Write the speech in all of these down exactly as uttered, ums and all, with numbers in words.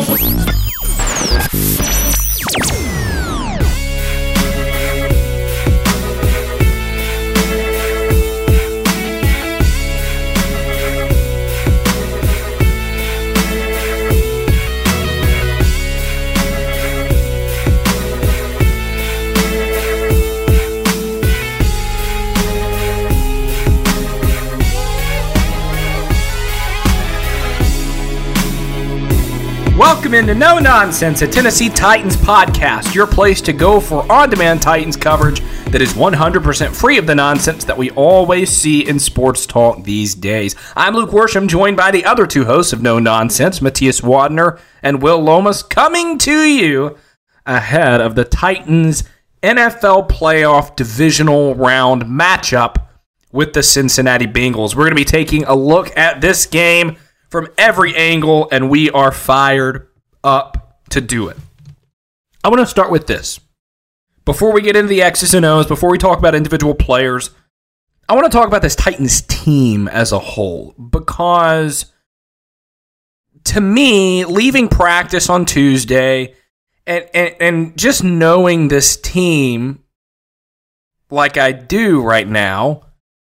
Welcome into No Nonsense, a Tennessee Titans podcast, your place to go for on-demand Titans coverage that is one hundred percent free of the nonsense that we always see in sports talk these days. I'm Luke Worsham, joined by the other two hosts of No Nonsense, Matthias Wadner and Will Lomas, coming to you ahead of the Titans' N F L playoff divisional round matchup with the Cincinnati Bengals. We're going to be taking a look at this game from every angle, and we are fired up to do it. I want to start with this. Before we get into the X's and O's, before we talk about individual players, I want to talk about this Titans team as a whole, because to me, leaving practice on Tuesday and, and, and just knowing this team like I do right now,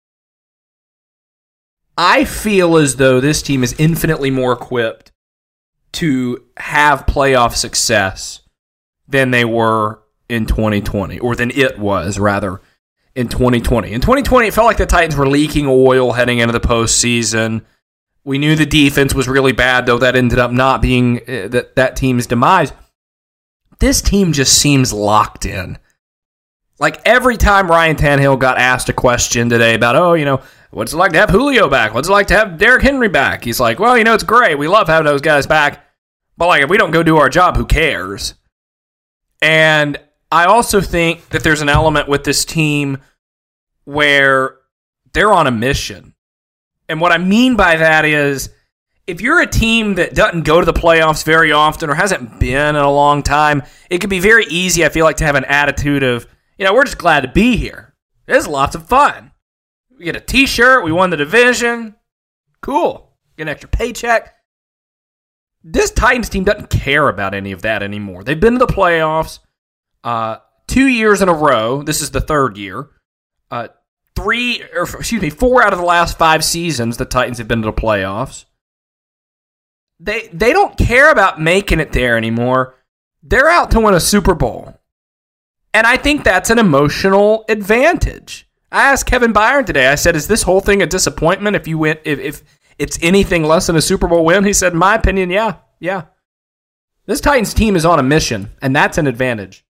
I feel as though this team is infinitely more equipped to have playoff success than they were in twenty twenty, or than it was, rather, in twenty twenty. In twenty twenty, it felt like the Titans were leaking oil heading into the postseason. We knew the defense was really bad, though that ended up not being uh, that, that team's demise. This team just seems locked in. Like, every time Ryan Tannehill got asked a question today about, oh, you know, what's it like to have Julio back? What's it like to have Derrick Henry back? He's like, well, you know, it's great. We love having those guys back. But, like, if we don't go do our job, who cares? And I also think that there's an element with this team where they're on a mission. And what I mean by that is, if you're a team that doesn't go to the playoffs very often or hasn't been in a long time, it can be very easy, I feel like, to have an attitude of, you know, we're just glad to be here. It's lots of fun. We get a t-shirt. We won the division. Cool. Get an extra paycheck. This Titans team doesn't care about any of that anymore. They've been to the playoffs uh, two years in a row. This is the third year. Uh, three, or excuse me, four out of the last five seasons the Titans have been to the playoffs. They they don't care about making it there anymore. They're out to win a Super Bowl. And I think that's an emotional advantage. I asked Kevin Byron today, I said, is this whole thing a disappointment if you win, if, if it's anything less than a Super Bowl win? He said, in my opinion, yeah, yeah. This Titans team is on a mission, and that's an advantage.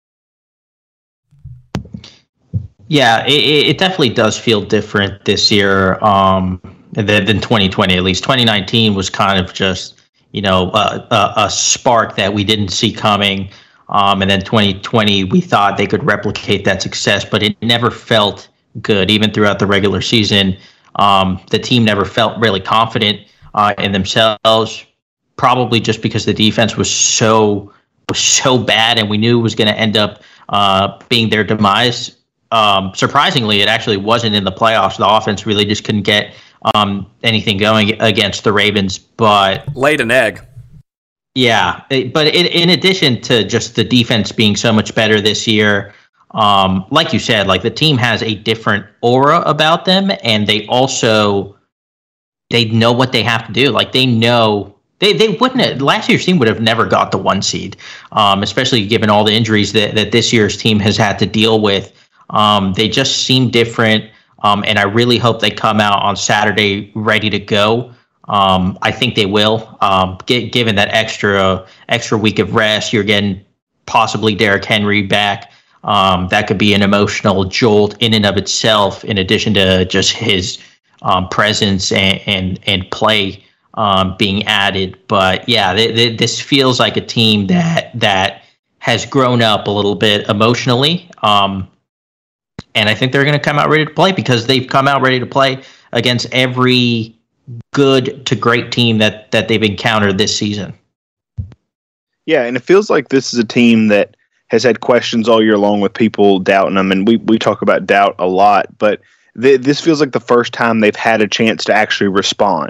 Yeah, it, it definitely does feel different this year um, than, than twenty twenty. At least twenty nineteen was kind of just, you know, a, a, a spark that we didn't see coming. Um, and then twenty twenty, we thought they could replicate that success, but it never felt good. Even throughout the regular season, um, the team never felt really confident uh, in themselves, probably just because the defense was so was so bad, and we knew it was going to end up uh, being their demise. Um, surprisingly, it actually wasn't in the playoffs. The offense really just couldn't get um, anything going against the Ravens, but laid an egg. Yeah, but in, in addition to just the defense being so much better this year, um, like you said, like the team has a different aura about them, and they also they know what they have to do. Like they know they they wouldn't have, last year's team would have never got the one seed, um, especially given all the injuries that that this year's team has had to deal with. Um, they just seem different, um, and I really hope they come out on Saturday ready to go. Um, I think they will. Um, get, given that extra extra week of rest, you're getting possibly Derrick Henry back. Um, that could be an emotional jolt in and of itself, in addition to just his um, presence and and, and play um, being added. But yeah, th- th- this feels like a team that that has grown up a little bit emotionally, um, and I think they're going to come out ready to play because they've come out ready to play against every good to great team that that they've encountered this season. Yeah, and it feels like this is a team that has had questions all year long with people doubting them, and we, we talk about doubt a lot, but th- this feels like the first time they've had a chance to actually respond.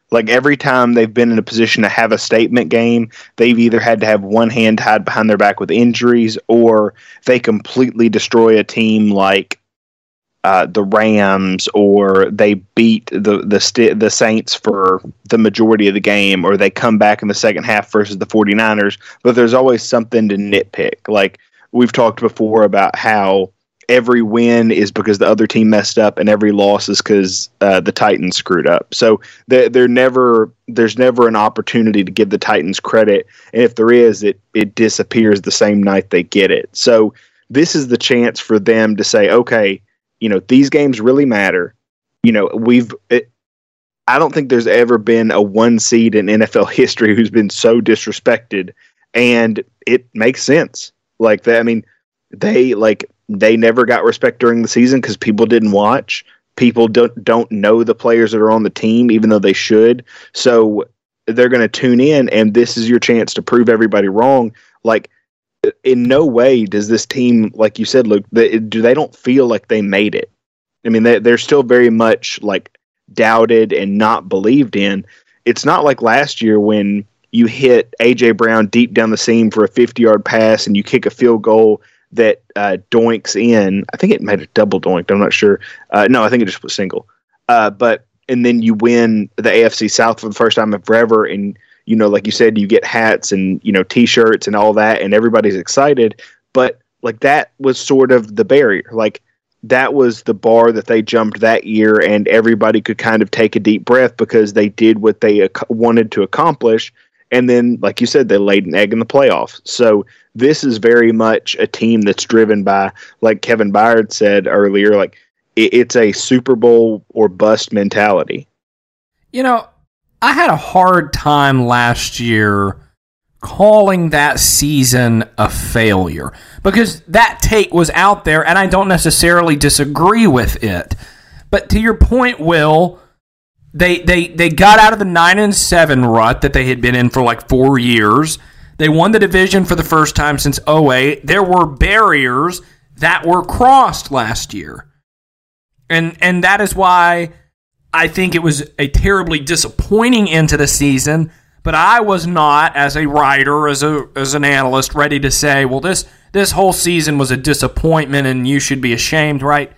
Like every time they've been in a position to have a statement game, they've either had to have one hand tied behind their back with injuries, or they completely destroy a team like uh, the Rams, or they beat the the st- the Saints for the majority of the game, or they come back in the second half versus the 49ers. But there's always something to nitpick. Like we've talked before about how every win is because the other team messed up, and every loss is because uh, the Titans screwed up. So they're, they're never, there's never an opportunity to give the Titans credit, and if there is, it it disappears the same night they get it. So this is the chance for them to say, okay, you know, these games really matter. You know, we've. It, I don't think there's ever been a one seed in N F L history who's been so disrespected, and it makes sense. Like that. I mean, they like. They never got respect during the season because people didn't watch. People don't don't know the players that are on the team, even though they should. So they're going to tune in, and this is your chance to prove everybody wrong. Like, in no way does this team, like you said, Luke, they, do they don't feel like they made it. I mean, they, they're still very much like doubted and not believed in. It's not like last year when you hit A J Brown deep down the seam for a fifty-yard pass and you kick a field goal that uh, doinks in. I think it made a double doink. I'm not sure. Uh, no, I think it just was single. Uh, but and then you win the A F C South for the first time in forever, and you know, like you said, you get hats and you know T-shirts and all that, and everybody's excited. But like that was sort of the barrier. Like that was the bar that they jumped that year, and everybody could kind of take a deep breath because they did what they ac- wanted to accomplish. And then, like you said, they laid an egg in the playoffs. So this is very much a team that's driven by, like Kevin Byard said earlier, like it, it's a Super Bowl or bust mentality. You know, I had a hard time last year calling that season a failure because that take was out there, and I don't necessarily disagree with it. But to your point, Will, They they they got out of the nine and seven rut that they had been in for like four years. They won the division for the first time since oh eight. There were barriers that were crossed last year. And and that is why I think it was a terribly disappointing end to the season, but I was not, as a writer, as a as an analyst, ready to say, well, this this whole season was a disappointment and you should be ashamed, right?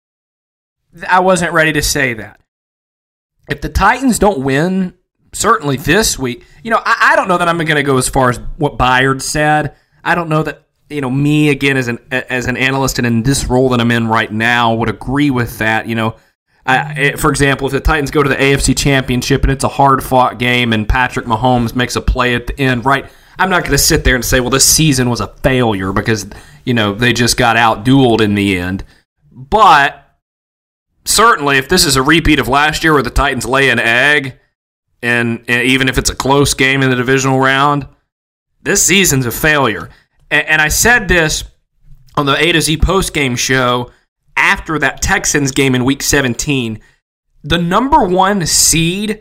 I wasn't ready to say that. If the Titans don't win, certainly this week, you know, I, I don't know that I'm going to go as far as what Byard said. I don't know that, you know, me, again, as an as an analyst and in this role that I'm in right now, would agree with that. You know, I, for example, if the Titans go to the A F C Championship and it's a hard-fought game and Patrick Mahomes makes a play at the end, right, I'm not going to sit there and say, well, this season was a failure because, you know, they just got out-dueled in the end. But certainly, if this is a repeat of last year where the Titans lay an egg, and, and even if it's a close game in the divisional round, this season's a failure. And, and I said this on the A to Z postgame show after that Texans game in Week seventeen. The number one seed,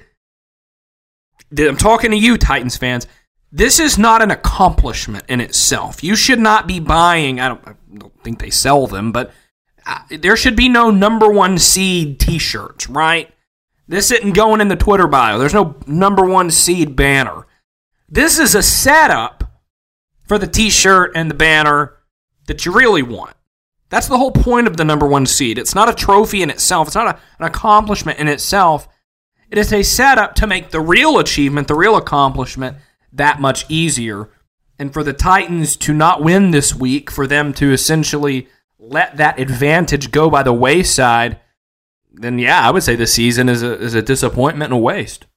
I'm talking to you, Titans fans, this is not an accomplishment in itself. You should not be buying, I don't, I don't think they sell them, but there should be no number one seed T-shirts, right? This isn't going in the Twitter bio. There's no number one seed banner. This is a setup for the T-shirt and the banner that you really want. That's the whole point of the number one seed. It's not a trophy in itself. It's not a, an accomplishment in itself. It is a setup to make the real achievement, the real accomplishment, that much easier. And for the Titans to not win this week, for them to essentially let that advantage go by the wayside, then yeah, I would say the season is a is a disappointment and a waste.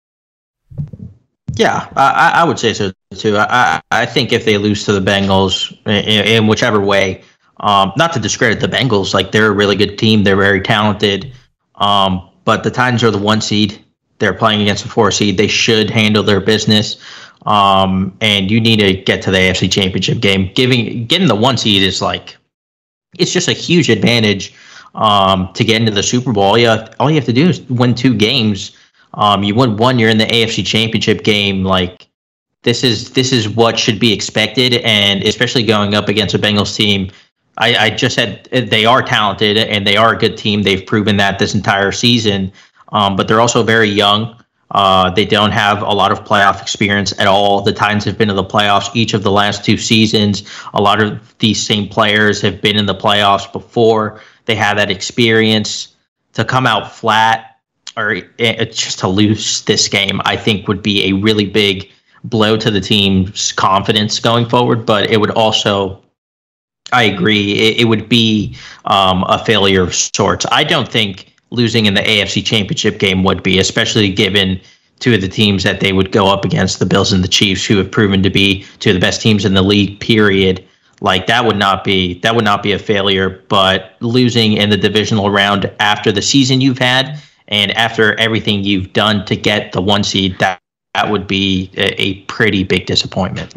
Yeah, I, I would say so too. I, I think if they lose to the Bengals in, in whichever way, um, not to discredit the Bengals, like they're a really good team, they're very talented, um, but the Titans are the one seed. They're playing against the four seed. They should handle their business, um, and you need to get to the A F C Championship game. Giving getting the one seed is like, it's just a huge advantage um, to get into the Super Bowl. All you have, all you have to do is win two games. Um, you win one, you're in the A F C Championship game. Like this is this is what should be expected, and especially going up against a Bengals team. I, I just said they are talented and they are a good team. They've proven that this entire season, um, but they're also very young. Uh, they don't have a lot of playoff experience at all. The Titans have been to the playoffs each of the last two seasons. A lot of these same players have been in the playoffs before. They have that experience. To come out flat or it, just to lose this game, I think would be a really big blow to the team's confidence going forward. But it would also, I agree, it, it would be um, a failure of sorts. I don't think losing in the A F C Championship game would be, especially given two of the teams that they would go up against, the Bills and the Chiefs, who have proven to be two of the best teams in the league, period. Like that would not be that would not be a failure, but losing in the divisional round after the season you've had and after everything you've done to get the one seed, that, that would be a, a pretty big disappointment.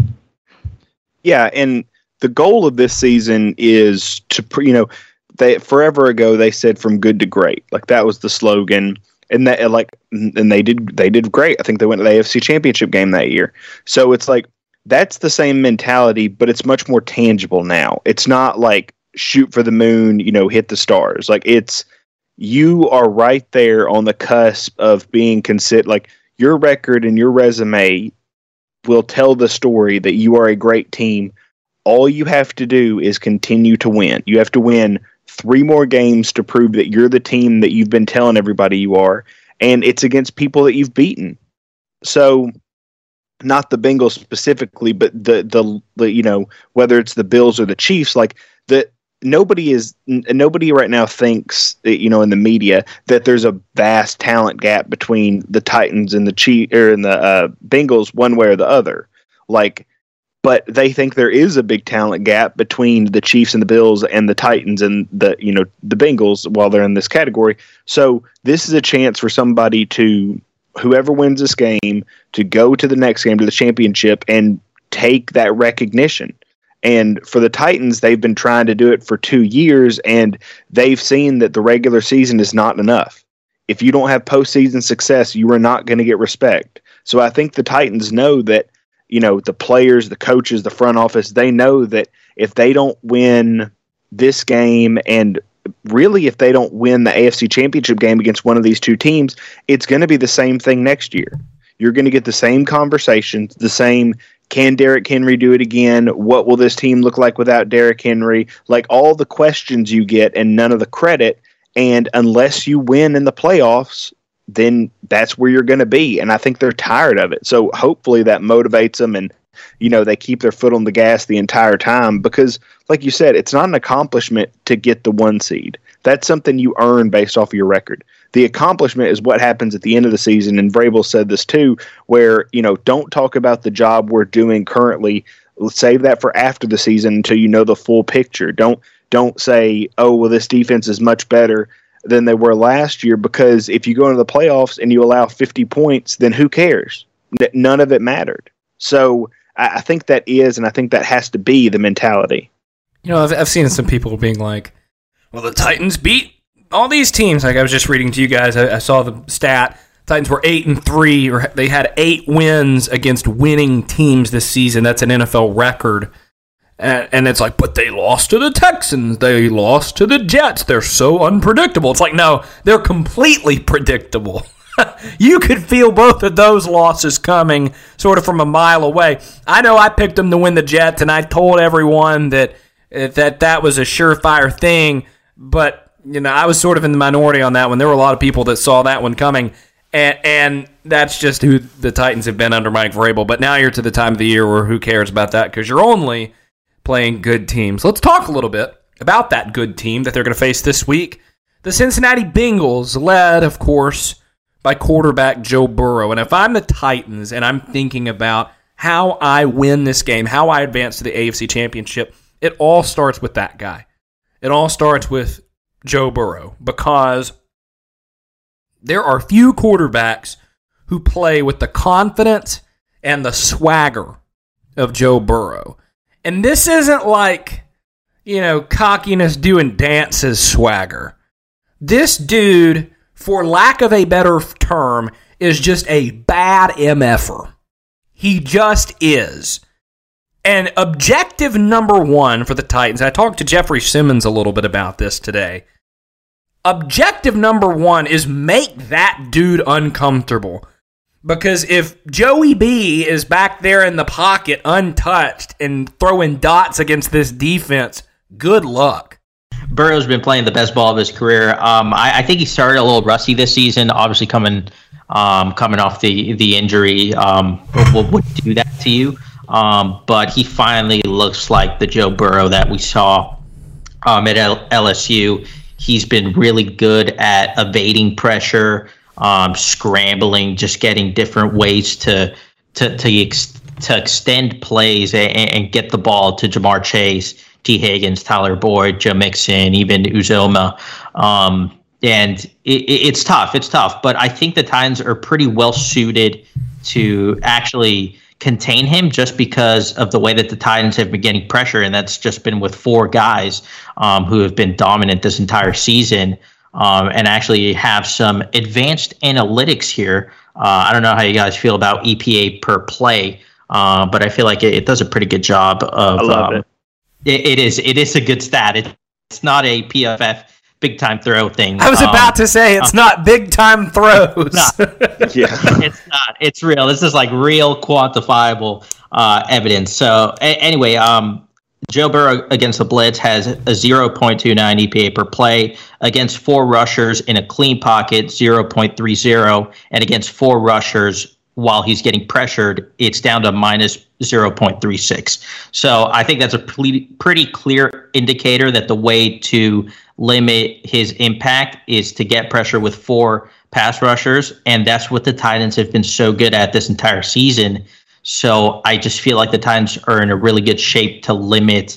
Yeah, and the goal of this season is to, you know, they forever ago they said from good to great. Like that was the slogan, and that like and they did they did great. I think they went to the A F C Championship game that year. So it's like that's the same mentality, but it's much more tangible now. It's not like shoot for the moon, you know, hit the stars. Like it's you are right there on the cusp of being considered. Like your record and your resume will tell the story that you are a great team. All you have to do is continue to win. You have to win three more games to prove that you're the team that you've been telling everybody you are, and it's against people that you've beaten. So, not the Bengals specifically, but the the, the you know, whether it's the Bills or the Chiefs, like the nobody is n- nobody right now thinks, you know, in the media that there's a vast talent gap between the Titans and the Chiefs or in the uh, Bengals one way or the other. Like, but they think there is a big talent gap between the Chiefs and the Bills and the Titans and the, you know, the Bengals while they're in this category. So this is a chance for somebody to, whoever wins this game, to go to the next game, to the championship, and take that recognition. And for the Titans, they've been trying to do it for two years, and they've seen that the regular season is not enough. If you don't have postseason success, you are not going to get respect. So I think the Titans know that, you know, the players, the coaches, the front office, they know that if they don't win this game, and really if they don't win the A F C Championship game against one of these two teams, it's going to be the same thing next year. You're going to get the same conversations, the same, can Derrick Henry do it again? What will this team look like without Derrick Henry? Like all the questions you get and none of the credit. And unless you win in the playoffs, then that's where you're going to be. And I think they're tired of it. So hopefully that motivates them, and, you know, they keep their foot on the gas the entire time, because like you said, it's not an accomplishment to get the one seed. That's something you earn based off of your record. The accomplishment is what happens at the end of the season. And Vrabel said this too, where, you know, don't talk about the job we're doing currently. Let's save that for after the season until you know the full picture. Don't, don't say, oh, well, this defense is much better than they were last year, because if you go into the playoffs and you allow fifty points, then who cares? None of it mattered. So I think that is, and I think that has to be the mentality. You know, I've, I've seen some people being like, well, the Titans beat all these teams. Like I was just reading to you guys, I, I saw the stat. Titans were eight and three, or they had eight wins against winning teams this season. That's an N F L record. And, and it's like, but they lost to the Texans. They lost to the Jets. They're so unpredictable. It's like, no, they're completely predictable. You could feel both of those losses coming sort of from a mile away. I know I picked them to win the Jets, and I told everyone that that that was a surefire thing. But, you know, I was sort of in the minority on that one. There were a lot of people that saw that one coming. And, and that's just who the Titans have been under Mike Vrabel. But now you're to the time of the year where who cares about that, because you're only playing good teams. Let's talk a little bit about that good team that they're going to face this week. The Cincinnati Bengals, led, of course, by quarterback Joe Burrow. And if I'm the Titans and I'm thinking about how I win this game, how I advance to the A F C Championship, it all starts with that guy. It all starts with Joe Burrow, because there are few quarterbacks who play with the confidence and the swagger of Joe Burrow. And this isn't like, you know, cockiness doing dances swagger. This dude, for lack of a better term, is just a bad M F-er. He just is. And objective number one for the Titans, I talked to Jeffrey Simmons a little bit about this today. Objective number one is make that dude uncomfortable. Because if Joey B is back there in the pocket untouched and throwing dots against this defense, good luck. Burrow's been playing the best ball of his career. Um, I, I think he started a little rusty this season, obviously coming um, coming off the, the injury um, would, would do that to you. Um, but he finally looks like the Joe Burrow that we saw um, at L- LSU. He's been really good at evading pressure, um, scrambling, just getting different ways to to to, ex- to extend plays and, and get the ball to Jamar Chase, T. Higgins, Tyler Boyd, Joe Mixon, even Uzoma. Um, and it, it's tough. It's tough. But I think the Titans are pretty well suited to actually contain him just because of the way that the Titans have been getting pressure. And that's just been with four guys um, who have been dominant this entire season um, and actually have some advanced analytics here. Uh, I don't know how you guys feel about E P A per play, uh, but I feel like it, it does a pretty good job of. I love um, it. it. It is. It is a good stat. It, it's not a P F F big time throw thing. I was Um, about to say it's uh, not big time throws. Not, Yeah. It's not. It's real. This is like real quantifiable uh, evidence. So a- anyway, um, Joe Burrow against the blitz has a zero point two nine E P A per play. Against four rushers in a clean pocket, zero point three zero. And against four rushers while he's getting pressured, it's down to minus zero point three six. So I think that's a pretty, pretty clear indicator that the way to limit his impact is to get pressure with four pass rushers, and that's what the Titans have been so good at this entire season. So I just feel like the Titans are in a really good shape to limit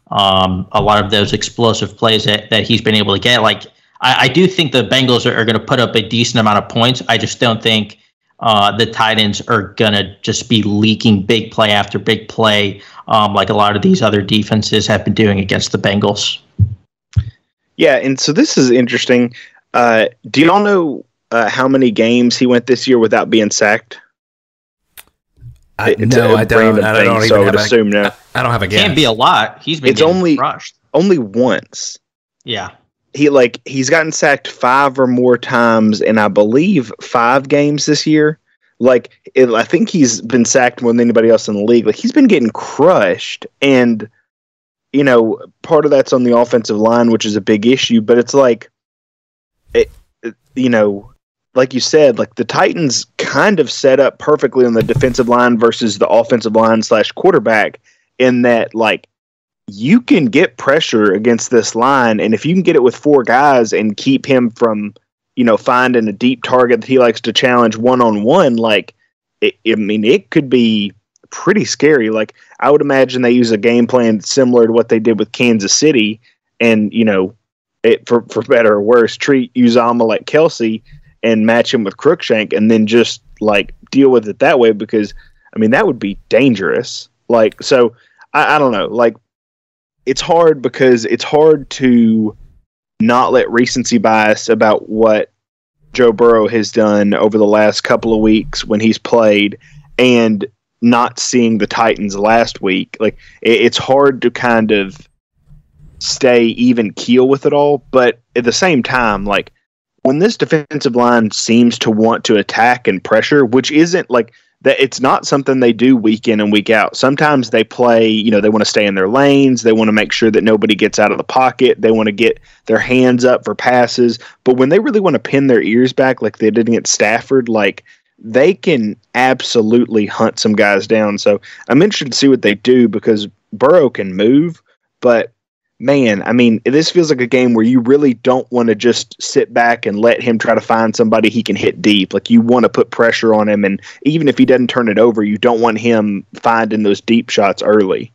um, a lot of those explosive plays that, that he's been able to get. Like I, I do think the Bengals are, are going to put up a decent amount of points. I just don't think uh, the Titans are going to just be leaking big play after big play um, like a lot of these other defenses have been doing against the Bengals. Yeah, and so this is interesting. Uh, do y'all know uh, how many games he went this year without being sacked? I, It's no, a I don't. random I thing, don't so I even would have assume a, no. I don't have a guess. Can't be a lot. He's been It's getting only- crushed. Only once. Yeah. He like he's gotten sacked five or more times, and I believe five games this year. Like it, I think he's been sacked more than anybody else in the league. Like he's been getting crushed, and you know, part of that's on the offensive line, which is a big issue. But it's like, it, it, you know, like you said, like the Titans kind of set up perfectly on the defensive line versus the offensive line slash quarterback, in that like you can get pressure against this line, and if you can get it with four guys and keep him from, you know, finding a deep target that he likes to challenge one on one, like it, I mean, it could be pretty scary. Like I would imagine they use a game plan similar to what they did with Kansas City, and you know, it for for better or worse, treat Uzama like Kelsey and match him with Crookshank, and then just like deal with it that way. Because I mean, that would be dangerous. Like so, I, I don't know. Like it's hard because it's hard to not let recency bias about what Joe Burrow has done over the last couple of weeks when he's played, and not seeing the Titans last week. Like it, it's hard to kind of stay even keel with it all. But at the same time, like when this defensive line seems to want to attack and pressure, which isn't like that, it's not something they do week in and week out. Sometimes they play, you know, they want to stay in their lanes. They want to make sure that nobody gets out of the pocket. They want to get their hands up for passes. But when they really want to pin their ears back, like they did against Stafford, like they can absolutely hunt some guys down. So I'm interested to see what they do, because Burrow can move, but man, I mean, this feels like a game where you really don't want to just sit back and let him try to find somebody he can hit deep. Like you want to put pressure on him, and even if he doesn't turn it over, you don't want him finding those deep shots early.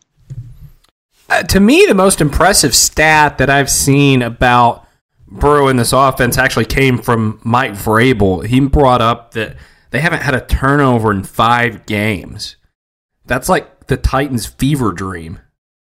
Uh, to me, the most impressive stat that I've seen about Burrow in this offense actually came from Mike Vrabel. He brought up that they haven't had a turnover in five games. That's like the Titans' fever dream.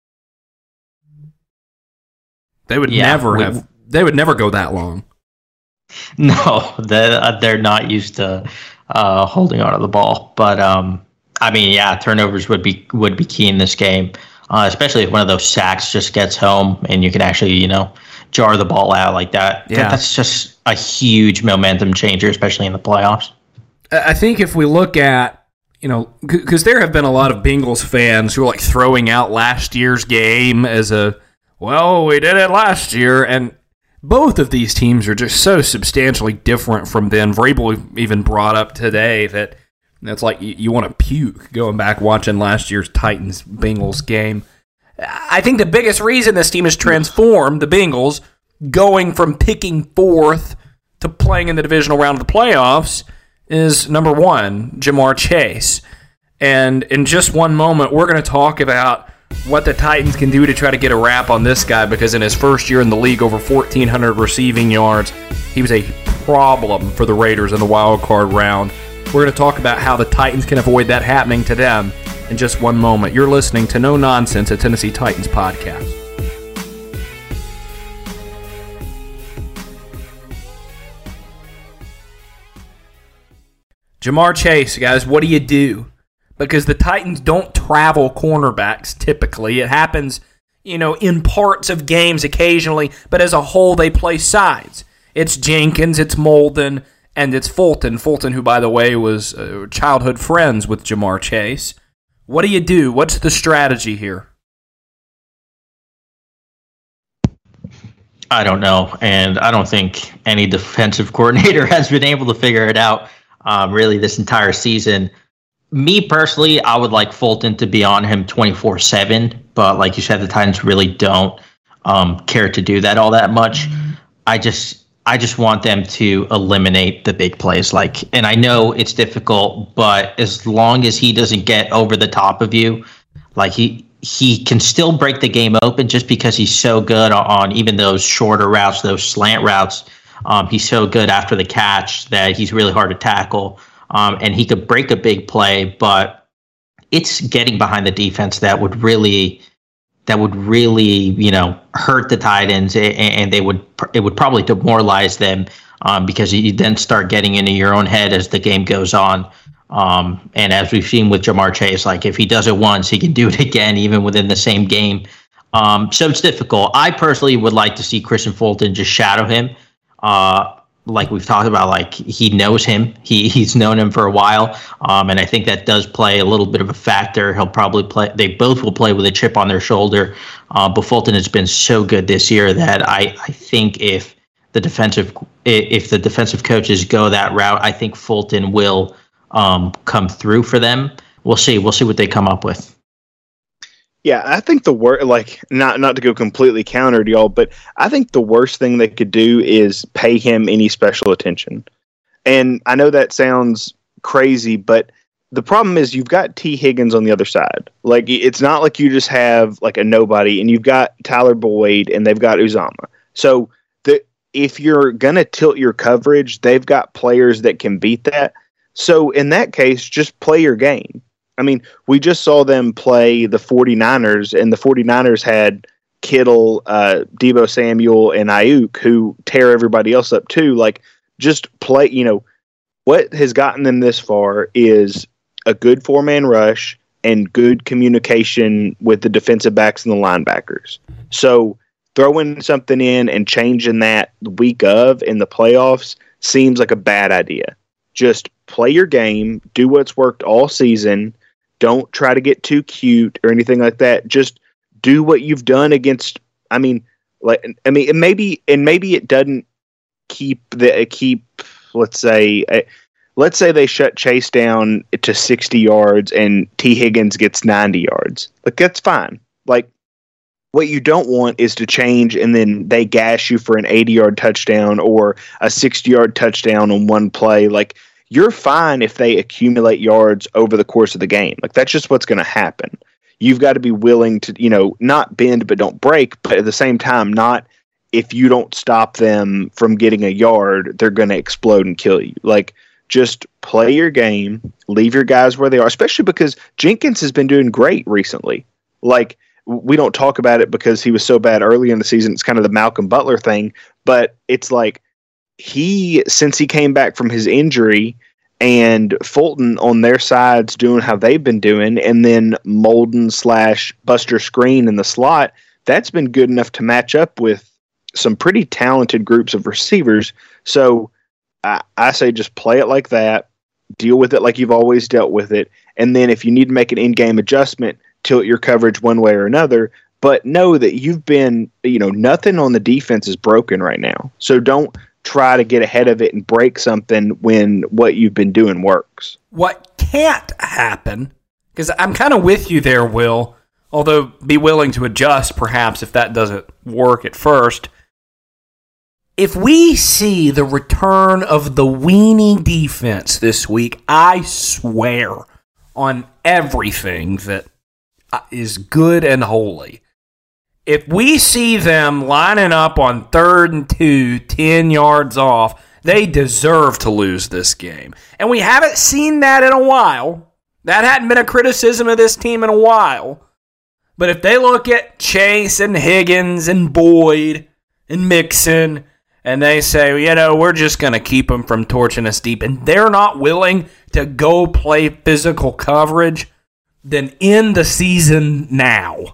They would Yeah, never we- have. They would never go that long. No, they're, they're not used to uh, holding on to the ball. But um, I mean, yeah, turnovers would be would be key in this game, uh, especially if one of those sacks just gets home and you can actually, you know, jar the ball out like that. Yeah. That's just a huge momentum changer, especially in the playoffs. I think if we look at, you know, because there have been a lot of Bengals fans who are like throwing out last year's game as a, well, we did it last year, and both of these teams are just so substantially different from then. Vrabel even brought up today that it's like you, you want to puke going back watching last year's Titans-Bengals game. I think the biggest reason this team has transformed, the Bengals, going from picking fourth to playing in the divisional round of the playoffs, is number one, Ja'Marr Chase. And in just one moment, we're going to talk about what the Titans can do to try to get a wrap on this guy, because in his first year in the league, over fourteen hundred receiving yards, he was a problem for the Raiders in the wild card round. We're going to talk about how the Titans can avoid that happening to them in just one moment. You're listening to No Nonsense, a Tennessee Titans podcast. Ja'Marr Chase, guys, what do you do? Because the Titans don't travel cornerbacks typically. It happens, you know, in parts of games occasionally, but as a whole, they play sides. It's Jenkins, it's Molden, and it's Fulton. Fulton, who, by the way, was uh, childhood friends with Ja'Marr Chase. What do you do? What's the strategy here? I don't know, and I don't think any defensive coordinator has been able to figure it out um, really this entire season. Me personally, I would like Fulton to be on him twenty-four seven, but like you said, the Titans really don't um, care to do that all that much. Mm-hmm. I just I just want them to eliminate the big plays. Like, and I know it's difficult, but as long as he doesn't get over the top of you, like he he can still break the game open just because he's so good on, on even those shorter routes, those slant routes. Um, he's so good after the catch that he's really hard to tackle. Um, and he could break a big play, but it's getting behind the defense that would really, that would really, you know, hurt the Titans, and, and they would, it would probably demoralize them um, because you then start getting into your own head as the game goes on. Um, and as we've seen with Ja'Marr Chase, like if he does it once, he can do it again, even within the same game. Um, so it's difficult. I personally would like to see Christian Fulton just shadow him. Uh, Like we've talked about, like he knows him. He he's known him for a while, um, and I think that does play a little bit of a factor. He'll probably play. They both will play with a chip on their shoulder. Uh, but Fulton has been so good this year that I, I think if the defensive if the defensive coaches go that route, I think Fulton will um, come through for them. We'll see. We'll see what they come up with. Yeah, I think the worst, like, not not to go completely counter to y'all, but I think the worst thing they could do is pay him any special attention. And I know that sounds crazy, but the problem is you've got T. Higgins on the other side. Like, it's not like you just have, like, a nobody, and you've got Tyler Boyd, and they've got Uzomah. So the, if you're going to tilt your coverage, they've got players that can beat that. So in that case, just play your game. I mean, we just saw them play the 49ers, and the 49ers had Kittle, uh, Deebo Samuel, and Ayuk, who tear everybody else up too. Like, just play, you know, what has gotten them this far is a good four-man rush and good communication with the defensive backs and the linebackers. So throwing something in and changing that the week of in the playoffs seems like a bad idea. Just play your game, do what's worked all season. Don't try to get too cute or anything like that. Just do what you've done against. I mean, like I mean, and maybe and maybe it doesn't keep the keep. Let's say, uh, let's say they shut Chase down to sixty yards and T. Higgins gets ninety yards. Like that's fine. Like what you don't want is to change and then they gash you for an eighty-yard touchdown or a sixty-yard touchdown on one play. Like. You're fine if they accumulate yards over the course of the game. Like, that's just what's going to happen. You've got to be willing to, you know, not bend but don't break, but at the same time, not if you don't stop them from getting a yard, they're going to explode and kill you. Like, just play your game, leave your guys where they are, especially because Jenkins has been doing great recently. Like, we don't talk about it because he was so bad early in the season. It's kind of the Malcolm Butler thing, but it's like, he, since he came back from his injury and Fulton on their sides doing how they've been doing, and then Molden slash Buster Screen in the slot, that's been good enough to match up with some pretty talented groups of receivers. So I, I say just play it like that. deal with it like you've always dealt with it. And then if you need to make an in-game adjustment, tilt your coverage one way or another. But know that you've been, you know, nothing on the defense is broken right now. So don't try to get ahead of it and break something when what you've been doing works. What can't happen, because I'm kind of with you there, Will, although be willing to adjust perhaps if that doesn't work at first. If we see the return of the weenie defense this week, I swear on everything that is good and holy. If we see them lining up on third and two, ten yards off, they deserve to lose this game. And we haven't seen that in a while. That hadn't been a criticism of this team in a while. But if they look at Chase and Higgins and Boyd and Mixon, and they say, you know, we're just going to keep them from torching us deep, and they're not willing to go play physical coverage, then end the season now.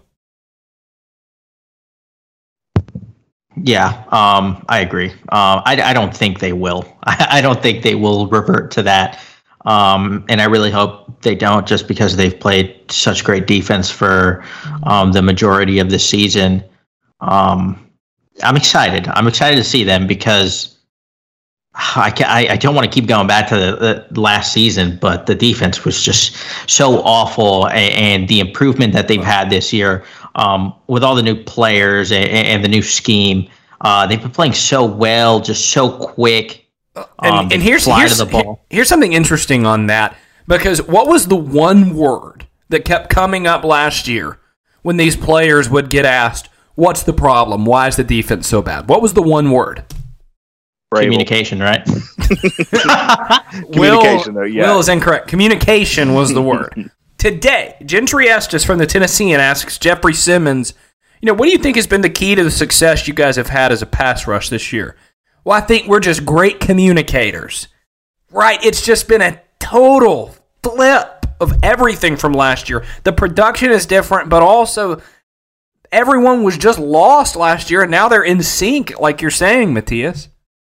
Yeah, um, I agree. Uh, I, I don't think they will. I, I don't think they will revert to that. Um, and I really hope they don't, just because they've played such great defense for um, the majority of the season. Um, I'm excited. I'm excited to see them because I, can, I, I don't want to keep going back to the, the last season, but the defense was just so awful, and, and the improvement that they've had this year um, with all the new players and, and the new scheme, uh, they've been playing so well, just so quick. Um, and, and here's here's, the ball. here's something interesting on that, because what was the one word that kept coming up last year when these players would get asked, what's the problem? Why is the defense so bad? What was the one word? Communication, right? Communication, though, yeah. Will is incorrect. Communication was the word. Today, Gentry Estes from the Tennessean asks Jeffrey Simmons, you know, what do you think has been the key to the success you guys have had as a pass rush this year? Well, I think we're just great communicators. Right, it's just been a total flip of everything from last year. The production is different, but also everyone was just lost last year, and now they're in sync, like you're saying, Matthias.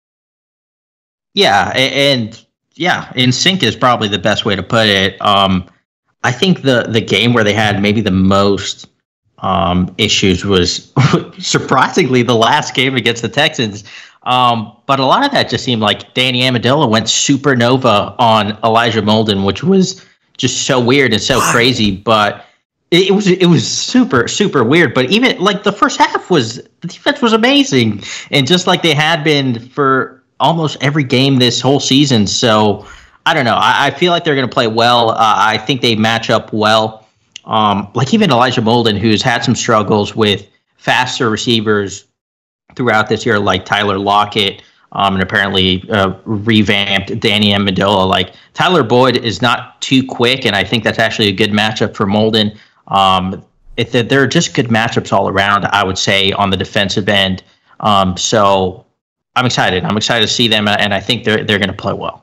Yeah, and yeah, in sync is probably the best way to put it. Um, I think the the game where they had maybe the most um, issues was surprisingly the last game against the Texans. Um, but a lot of that just seemed like Danny Amendola went supernova on Elijah Molden, which was just so weird and so crazy. But it, it was it was super super weird. But even like the first half was the defense was amazing, and just like they had been for almost every game this whole season. So I don't know. I, I feel like they're going to play well. Uh, I think they match up well. Um, like even Elijah Molden, who's had some struggles with faster receivers throughout this year, like Tyler Lockett, um, and apparently uh, revamped Danny Amendola. Like Tyler Boyd is not too quick, and I think that's actually a good matchup for Molden. Um, if they're just good matchups all around, I would say, on the defensive end. Um, so I'm excited. I'm excited to see them, and I think they're they're going to play well.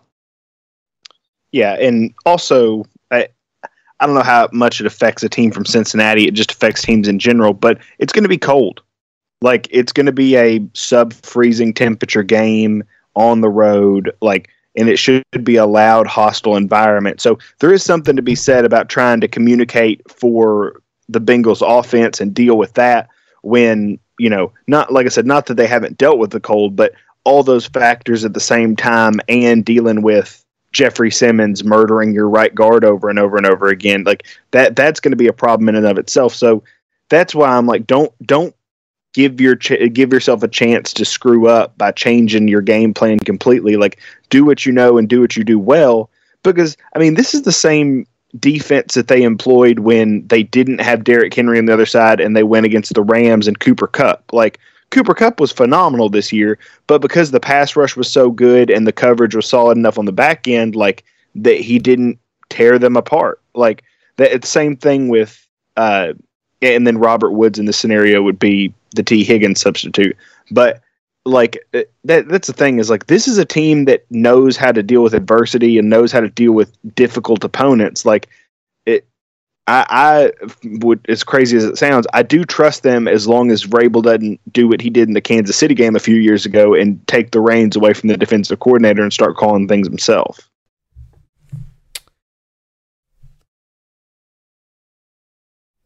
Yeah, and also, I, I don't know how much it affects a team from Cincinnati. It just affects teams in general, but it's going to be cold. Like, it's going to be a sub-freezing temperature game on the road, like, and it should be a loud, hostile environment. So there is something to be said about trying to communicate for the Bengals offense and deal with that when, you know, not, like I said, not that they haven't dealt with the cold, but all those factors at the same time, and dealing with Jeffrey Simmons murdering your right guard over and over and over again. Like that, that's going to be a problem in and of itself. So that's why I'm like, don't, don't, Give your ch- give yourself a chance to screw up by changing your game plan completely. Like, do what you know and do what you do well. Because, I mean, this is the same defense that they employed when they didn't have Derrick Henry on the other side and they went against the Rams and Cooper Kupp. Like, Cooper Kupp was phenomenal this year, but because the pass rush was so good and the coverage was solid enough on the back end, like, that he didn't tear them apart. Like, the, the same thing with uh, – and then Robert Woods in this scenario would be the T. Higgins substitute. But like that that's the thing is like this is a team that knows how to deal with adversity and knows how to deal with difficult opponents. Like it I, I would, as crazy as it sounds, I do trust them as long as Vrabel doesn't do what he did in the Kansas City game a few years ago and take the reins away from the defensive coordinator and start calling things himself.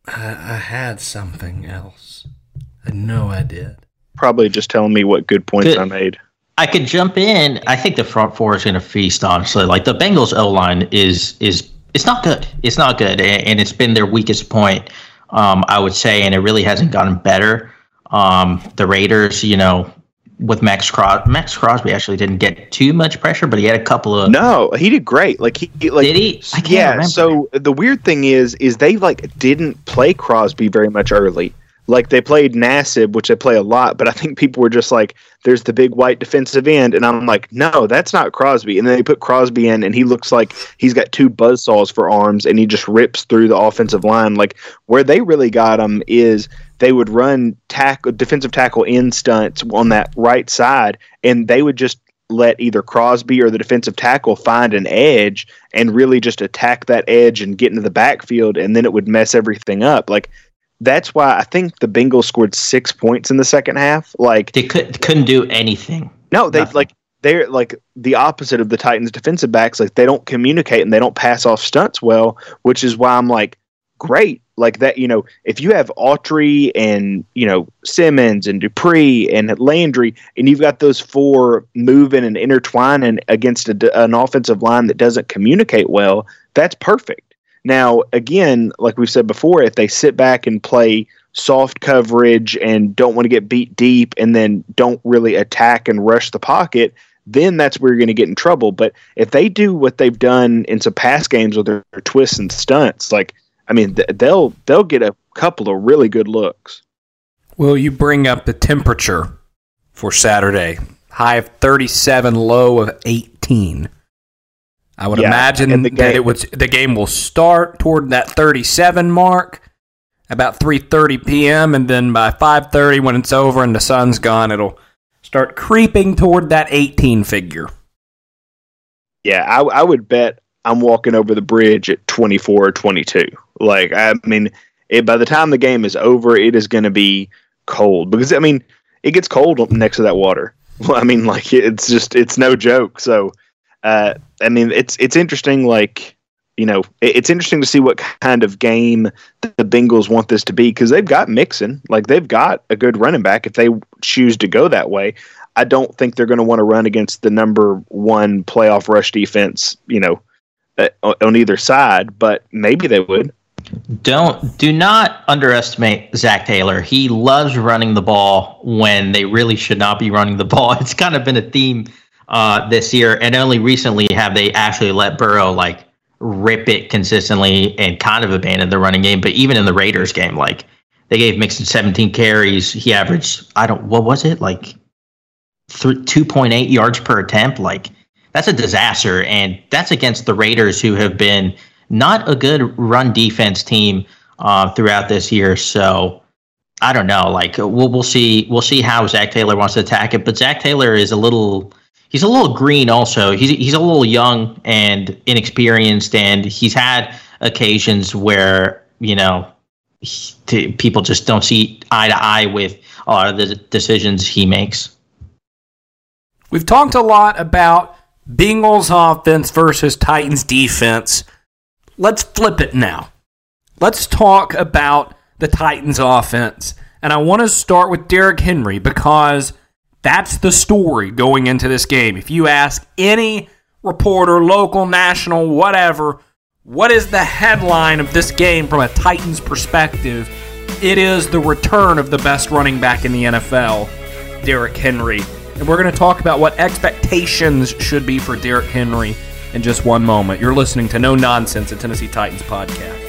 I, I had something else. I know I did. Probably just telling me what good points Good. I made. I could jump in. I think the front four is going to feast, honestly. Like the Bengals O-line is is it's not good. It's not good, and, and it's been their weakest point, um, I would say, and it really hasn't gotten better. Um, the Raiders, you know, with Max Crosby, Max Crosby actually didn't get too much pressure, but he had a couple of. No, he did great. Like he, like did he? I can't yeah. remember. So the weird thing is, is they like didn't play Crosby very much early. Like they played Nassib, which they play a lot, but I think people were just like, "There's the big white defensive end," and I'm like, "No, that's not Crosby." And then they put Crosby in, and he looks like he's got two buzzsaws for arms, and he just rips through the offensive line. Like where they really got him is they would run tackle defensive tackle in stunts on that right side, and they would just let either Crosby or the defensive tackle find an edge and really just attack that edge and get into the backfield, and then it would mess everything up. Like. That's why I think the Bengals scored six points in the second half. Like they could couldn't do anything. No, they Nothing. like they're like the opposite of the Titans defensive backs. Like they don't communicate and they don't pass off stunts well, which is why I'm like, great. Like that, you know, if you have Autry and, you know, Simmons and Dupree and Landry, and you've got those four moving and intertwining against a, an offensive line that doesn't communicate well, that's perfect. Now, again, like we've said before, if they sit back and play soft coverage and don't want to get beat deep and then don't really attack and rush the pocket, then that's where you're going to get in trouble. But if they do what they've done in some past games with their, their twists and stunts, like, I mean, th- they'll they'll get a couple of really good looks. Will you bring up the temperature for Saturday? High of thirty-seven, low of eighteen. I would Yeah, imagine and the that game- it would the game will start toward that thirty-seven mark about three thirty p.m. and then by five thirty when it's over and the sun's gone, it'll start creeping toward that eighteen figure. Yeah, I, I would bet I'm walking over the bridge at twenty-four or twenty-two. Like, I mean, it, by the time the game is over, it is going to be cold because, I mean, it gets cold next to that water. Well, I mean, like, it's just, it's no joke. So, uh, I mean, it's it's interesting, like, you know, it, it's interesting to see what kind of game the Bengals want this to be because they've got Mixon. Like, they've got a good running back if they choose to go that way. I don't think they're going to want to run against the number one playoff rush defense, you know, uh, on either side, but maybe they would. Don't do not underestimate Zach Taylor. He loves running the ball when they really should not be running the ball. It's kind of been a theme uh, this year, and only recently have they actually let Burrow like rip it consistently and kind of abandon the running game. But even in the Raiders game, like they gave Mixon seventeen carries, he averaged I don't what was it like two point eight yards per attempt. Like that's a disaster, and that's against the Raiders, who have been not a good run defense team uh, throughout this year. So I don't know. Like we'll we'll see we'll see how Zach Taylor wants to attack it. But Zach Taylor is a little he's a little green. Also, he's he's a little young and inexperienced, and he's had occasions where you know he, t- people just don't see eye to eye with a lot of the decisions he makes. We've talked a lot about Bengals offense versus Titans defense. Let's flip it now. Let's talk about the Titans offense. And I want to start with Derrick Henry because that's the story going into this game. If you ask any reporter, local, national, whatever, what is the headline of this game from a Titans perspective? It is the return of the best running back in the N F L, Derrick Henry. And we're going to talk about what expectations should be for Derrick Henry in just one moment. You're listening to No Nonsense, a Tennessee Titans podcast.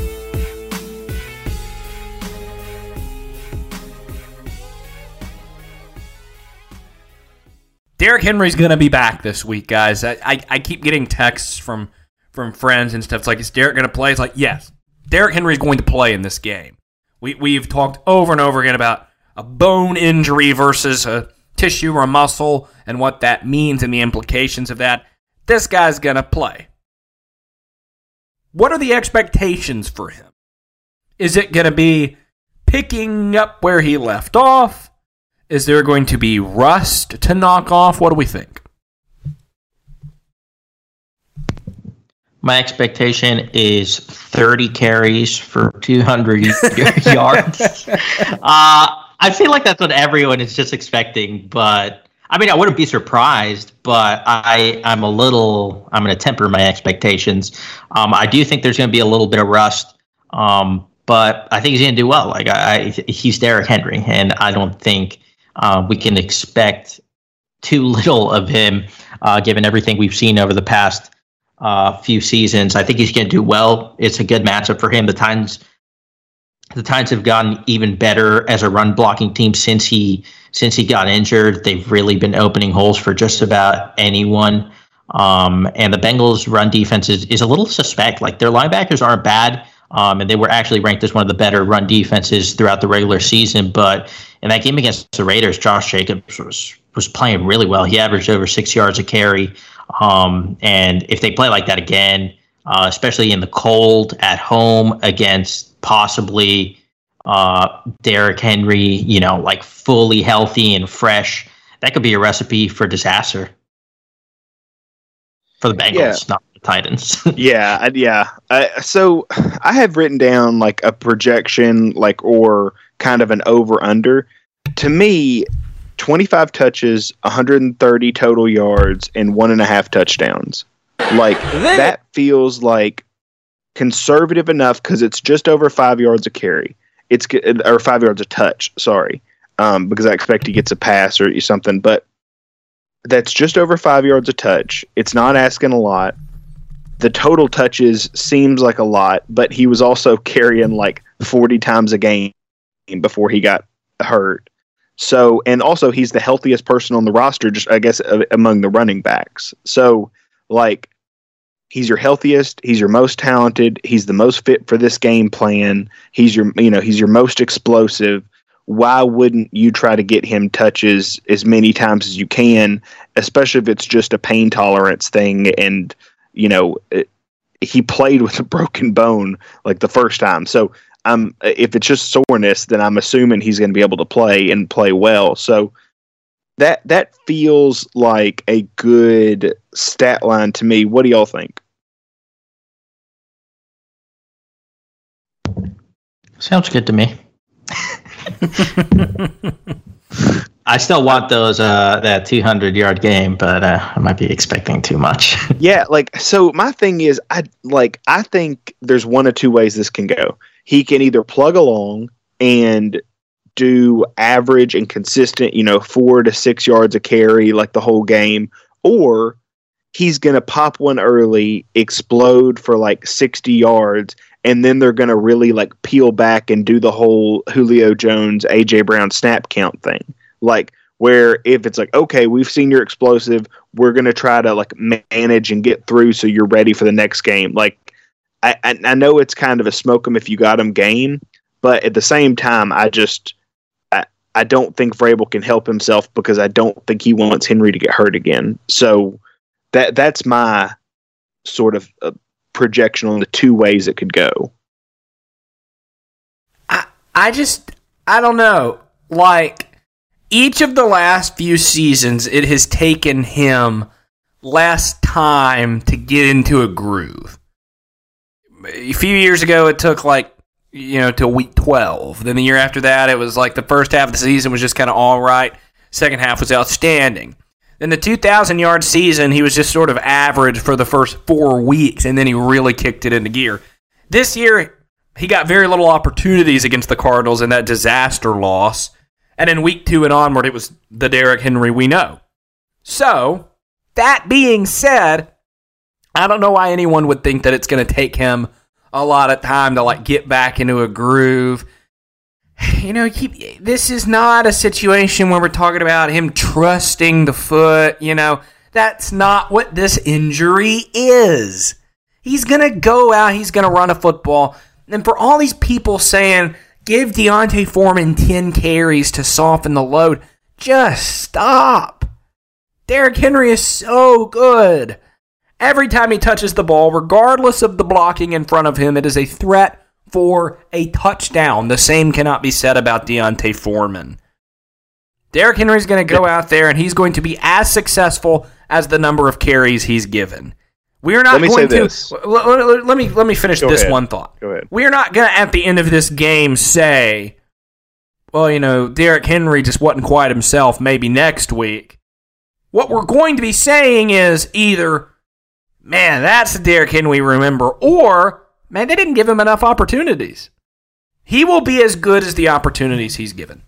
Derrick Henry's going to be back this week, guys. I, I, I keep getting texts from, from friends and stuff. It's like, is Derrick going to play? It's like, yes. Derrick Henry's going to play in this game. We, we've talked over and over again about a bone injury versus a tissue or a muscle and what that means and the implications of that. This guy's going to play. What are the expectations for him? Is it going to be picking up where he left off? Is there going to be rust to knock off? What do we think? My expectation is thirty carries for two hundred yards. Uh, I feel like that's what everyone is just expecting, but I mean, I wouldn't be surprised, but I, I'm a little, I'm going to temper my expectations. Um, I do think there's going to be a little bit of rust, um, but I think he's going to do well. Like I, I, he's Derrick Henry, and I don't think uh, we can expect too little of him, uh, given everything we've seen over the past uh, few seasons. I think he's going to do well. It's a good matchup for him. The Titans, the Titans have gotten even better as a run blocking team since he since he got injured. They've really been opening holes for just about anyone. Um, and the Bengals' run defense is, is a little suspect. Like, their linebackers aren't bad, um, and they were actually ranked as one of the better run defenses throughout the regular season. But in that game against the Raiders, Josh Jacobs was was playing really well. He averaged over six yards a carry. Um, and if they play like that again, uh, especially in the cold at home against possibly uh, Derrick Henry, you know, like fully healthy and fresh, that could be a recipe for disaster for the Bengals, yeah. Not the Titans. yeah, yeah. Uh, so I have written down like a projection, like or kind of an over/under. To me, twenty-five touches, one hundred thirty total yards, and one and a half touchdowns. Like that feels like conservative enough because it's just over five yards a carry. It's or five yards a touch. Sorry, um, because I expect he gets a pass or something. But that's just over five yards a touch. It's not asking a lot. The total touches seems like a lot, but he was also carrying like forty times a game before he got hurt. So, and also he's the healthiest person on the roster, just I guess uh, among the running backs. So, like, he's your healthiest, he's your most talented, he's the most fit for this game plan. He's your, you know, he's your most explosive. Why wouldn't you try to get him touches as many times as you can, especially if it's just a pain tolerance thing? And, you know, it, he played with a broken bone like the first time. So, Um, if it's just soreness, then I'm assuming he's going to be able to play and play well. So that that feels like a good stat line to me. What do y'all think? Sounds good to me. I still want those uh, that two hundred yard game, but uh, I might be expecting too much. yeah, like so. My thing is, I like. I think there's one of two ways this can go. He can either plug along and do average and consistent, you know, four to six yards a carry like the whole game, or he's going to pop one early, explode for like sixty yards, and then they're going to really like peel back and do the whole Julio Jones, A J Brown snap count thing. Like where if it's like, okay, we've seen your explosive, we're going to try to like manage and get through so you're ready for the next game. Like, I, I know it's kind of a smoke 'em if you got 'em game, but at the same time, I just I, I don't think Vrabel can help himself because I don't think he wants Henry to get hurt again. So that that's my sort of uh, projection on the two ways it could go. I I just I don't know. Like each of the last few seasons, it has taken him less time to get into a groove. A few years ago, it took like, you know, to week twelve. Then the year after that, it was like the first half of the season was just kind of all right. Second half was outstanding. Then the two thousand yard season, he was just sort of average for the first four weeks, and then he really kicked it into gear. This year, he got very little opportunities against the Cardinals in that disaster loss. And in week two and onward, it was the Derrick Henry we know. So, that being said, I don't know why anyone would think that it's going to take him a lot of time to like get back into a groove. You know, keep, this is not a situation where we're talking about him trusting the foot. You know, that's not what this injury is. He's going to go out, he's going to run a football. And for all these people saying, give D'Onta Foreman ten carries to soften the load, just stop. Derrick Henry is so good. Every time he touches the ball, regardless of the blocking in front of him, it is a threat for a touchdown. The same cannot be said about D'Onta Foreman. Derrick Henry's going to go out there, and he's going to be as successful as the number of carries he's given. We're not let me going say to. This. Let, let, let me let me finish Go this ahead. one thought. Go ahead. We're not going to, at the end of this game, say, well, you know, Derrick Henry just wasn't quite himself. Maybe next week. What we're going to be saying is either, man, that's the Derrick Henry we remember, or, man, they didn't give him enough opportunities. He will be as good as the opportunities he's given.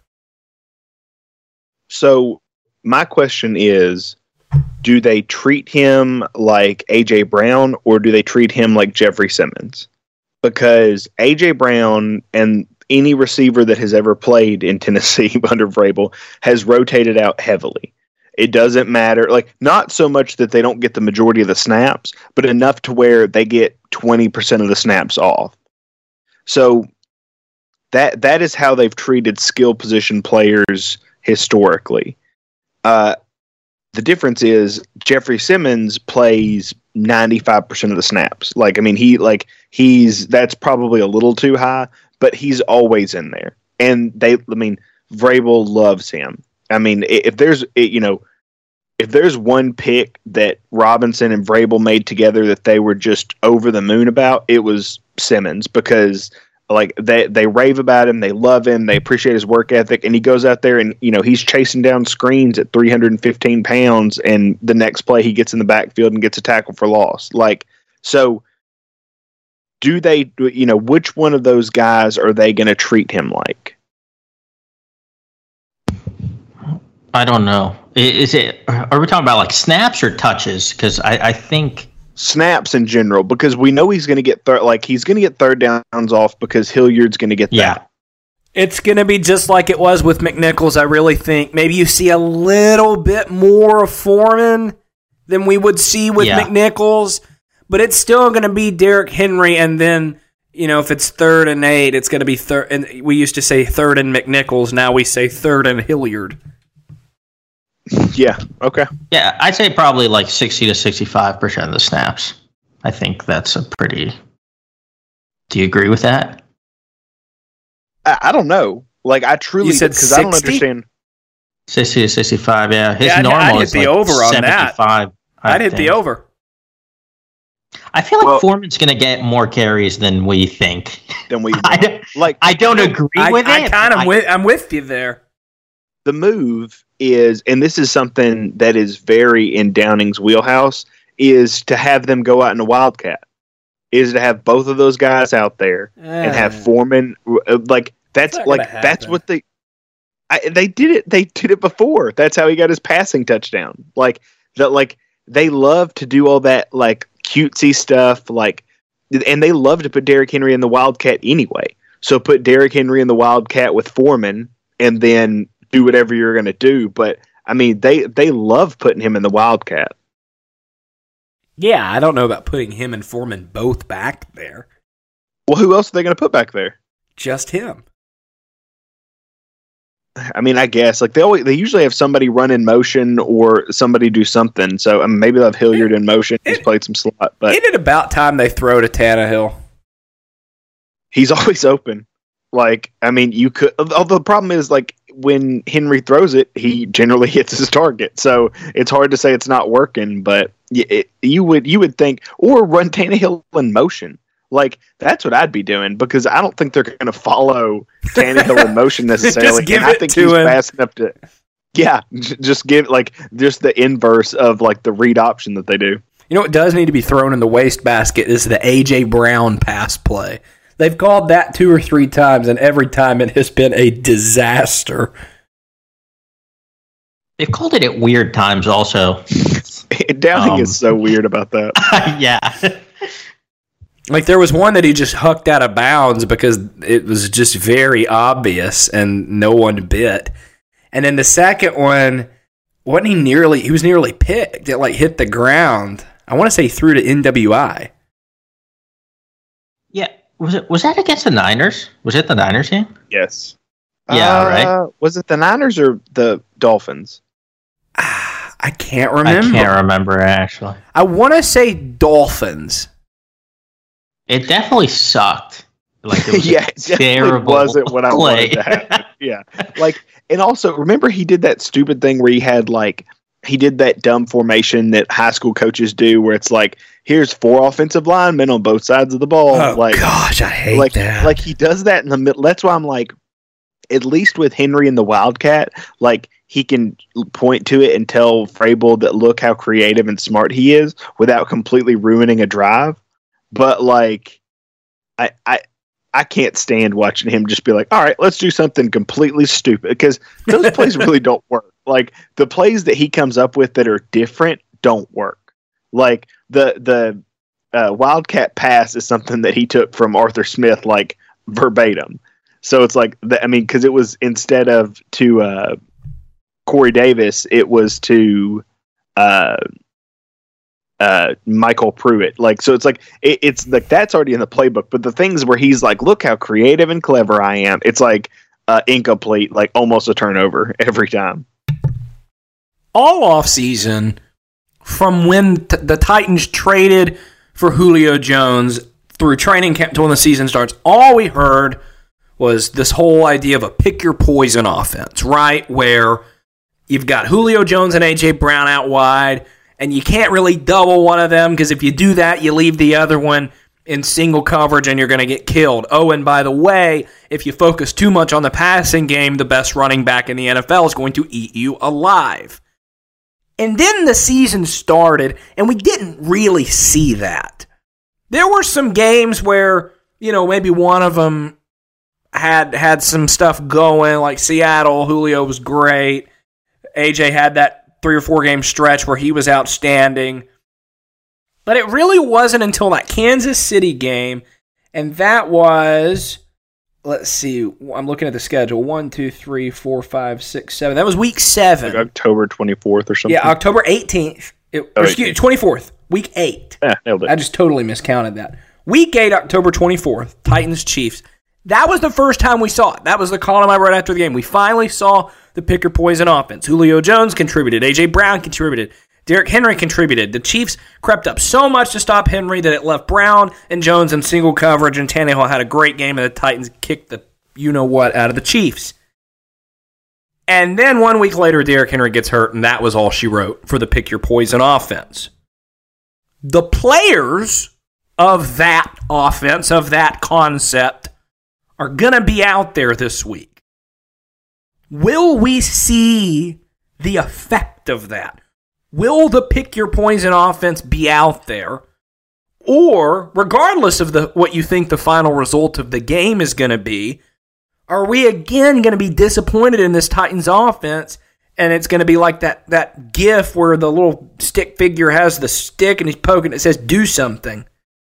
So my question is, do they treat him like A J Brown or do they treat him like Jeffrey Simmons? Because A J Brown and any receiver that has ever played in Tennessee under Vrabel has rotated out heavily. It doesn't matter. Like, not so much that they don't get the majority of the snaps, but enough to where they get twenty percent of the snaps off. So that that is how they've treated skill position players historically. Uh, the difference is Jeffrey Simmons plays ninety-five percent of the snaps. Like, I mean, he like he's that's probably a little too high, but he's always in there. And they, I mean, Vrabel loves him. I mean, if there's, you know, if there's one pick that Robinson and Vrabel made together that they were just over the moon about, it was Simmons, because like they, they rave about him, they love him, they appreciate his work ethic, and he goes out there and, you know, he's chasing down screens at three hundred fifteen pounds, and the next play he gets in the backfield and gets a tackle for loss. Like, so do they, you know, which one of those guys are they going to treat him like? I don't know. Is it? Are we talking about like snaps or touches? Because I, I think snaps in general, because we know he's going to get third, like he's going to get third downs off because Hilliard's going to get yeah. that. It's going to be just like it was with McNichols, I really think. Maybe you see a little bit more of Foreman than we would see with yeah. McNichols, but it's still going to be Derrick Henry, and then, you know, if it's third and eight, it's going to be third. And we used to say third and McNichols, now we say third and Hilliard. Yeah, okay. Yeah, I'd say probably like sixty to sixty-five percent of the snaps. I think that's a pretty... Do you agree with that? I, I don't know. Like, I truly... You said because I don't understand... sixty to sixty-five, yeah. His yeah, I'd, normal I'd hit is the like over on seventy-five. that. I'd hit think. the over. I feel like well, Foreman's going to get more carries than we think. Than we I don't, like. I don't agree I, with I it. kind of I, with, I'm with you there. The move is, and this is something that is very in Downing's wheelhouse, is to have them go out in a Wildcat. Is to have both of those guys out there uh, and have Foreman. Like that's like that's what they. I, they did it. They did it before. That's how he got his passing touchdown. Like that. Like they love to do all that like cutesy stuff. Like, and they love to put Derrick Henry in the Wildcat anyway. So put Derrick Henry in the Wildcat with Foreman, and then do whatever you're going to do. But I mean, they they love putting him in the Wildcat. Yeah, I don't know about putting him and Foreman both back there. Well, who else are they going to put back there? Just him. I mean, I guess like they always they usually have somebody run in motion or somebody do something. So I mean, maybe they'll have Hilliard in motion. He's it, played some slot, but isn't it about time they throw to Tannehill? He's always open. Like, I mean, you could. Although the problem is, like, when Henry throws it, he generally hits his target. So it's hard to say it's not working. But it, you would you would think, or run Tannehill in motion. Like, that's what I'd be doing, because I don't think they're going to follow Tannehill in motion necessarily. Just give and I it think to he's him. fast enough to. Yeah, j- just give like just the inverse of like the read option that they do. You know what does need to be thrown in the wastebasket is the A J Brown pass play. They've called that two or three times, and every time it has been a disaster. They've called it at weird times also. Downing Um, is so weird about that. yeah. Like, there was one that he just hucked out of bounds because it was just very obvious and no one bit. And then the second one, wasn't he nearly, he was nearly picked. It, like, hit the ground. I want to say he threw to N W I. Yeah. Was it? Was that against the Niners? Was it the Niners game? Yes. Yeah, uh, right. Was it the Niners or the Dolphins? I can't remember. I can't remember, actually. I want to say Dolphins. It definitely sucked. Like, it was yeah, a it definitely terrible wasn't what I play. wanted to happen. Yeah. Like, and also, remember he did that stupid thing where he had, like, he did that dumb formation that high school coaches do where it's like, here's four offensive linemen on both sides of the ball. Oh, like, gosh, I hate like, that. Like, he does that in the middle. That's why I'm like, at least with Henry and the Wildcat, like, he can point to it and tell Vrabel that look how creative and smart he is without completely ruining a drive. But, like, I, I, I can't stand watching him just be like, all right, let's do something completely stupid, because those plays really don't work. Like, the plays that he comes up with that are different don't work. Like, the the uh, Wildcat pass is something that he took from Arthur Smith, like, verbatim. So it's like, the, I mean, because it was instead of to uh, Corey Davis, it was to uh, uh, Michael Pruitt. Like, so it's like, it, it's like, that's already in the playbook. But the things where he's like, look how creative and clever I am, it's like uh, incomplete, like almost a turnover every time. All off season, from when t- the Titans traded for Julio Jones through training camp to when the season starts, all we heard was this whole idea of a pick your poison offense, right? Where you've got Julio Jones and A J Brown out wide, and you can't really double one of them, because if you do that, you leave the other one in single coverage and you're going to get killed. Oh, and by the way, if you focus too much on the passing game, the best running back in the N F L is going to eat you alive. And then the season started, and we didn't really see that. There were some games where, you know, maybe one of them had had some stuff going, like Seattle. Julio was great. A J had that three or four game stretch where he was outstanding. But it really wasn't until that Kansas City game, and that was, let's see, I'm looking at the schedule. One, two, three, four, five, six, seven. That was week seven. Like October twenty-fourth or something. Yeah, October eighteenth. It, Oh, excuse me, twenty-fourth. Week eight. Yeah, nailed it. I just totally miscounted that. Week eight, October twenty-fourth, Titans Chiefs. That was the first time we saw it. That was the column I wrote after the game. We finally saw the pick your poison offense. Julio Jones contributed. A J Brown contributed. Derrick Henry contributed. The Chiefs crept up so much to stop Henry that it left Brown and Jones in single coverage, and Tannehill had a great game, and the Titans kicked the you-know-what out of the Chiefs. And then one week later, Derrick Henry gets hurt, and that was all she wrote for the pick your poison offense. The players of that offense, of that concept, are going to be out there this week. Will we see the effect of that? Will the pick your poison offense be out there? Or, regardless of the what you think the final result of the game is going to be, are we again going to be disappointed in this Titans offense, and it's going to be like that, that gif where the little stick figure has the stick and he's poking, it says, do something.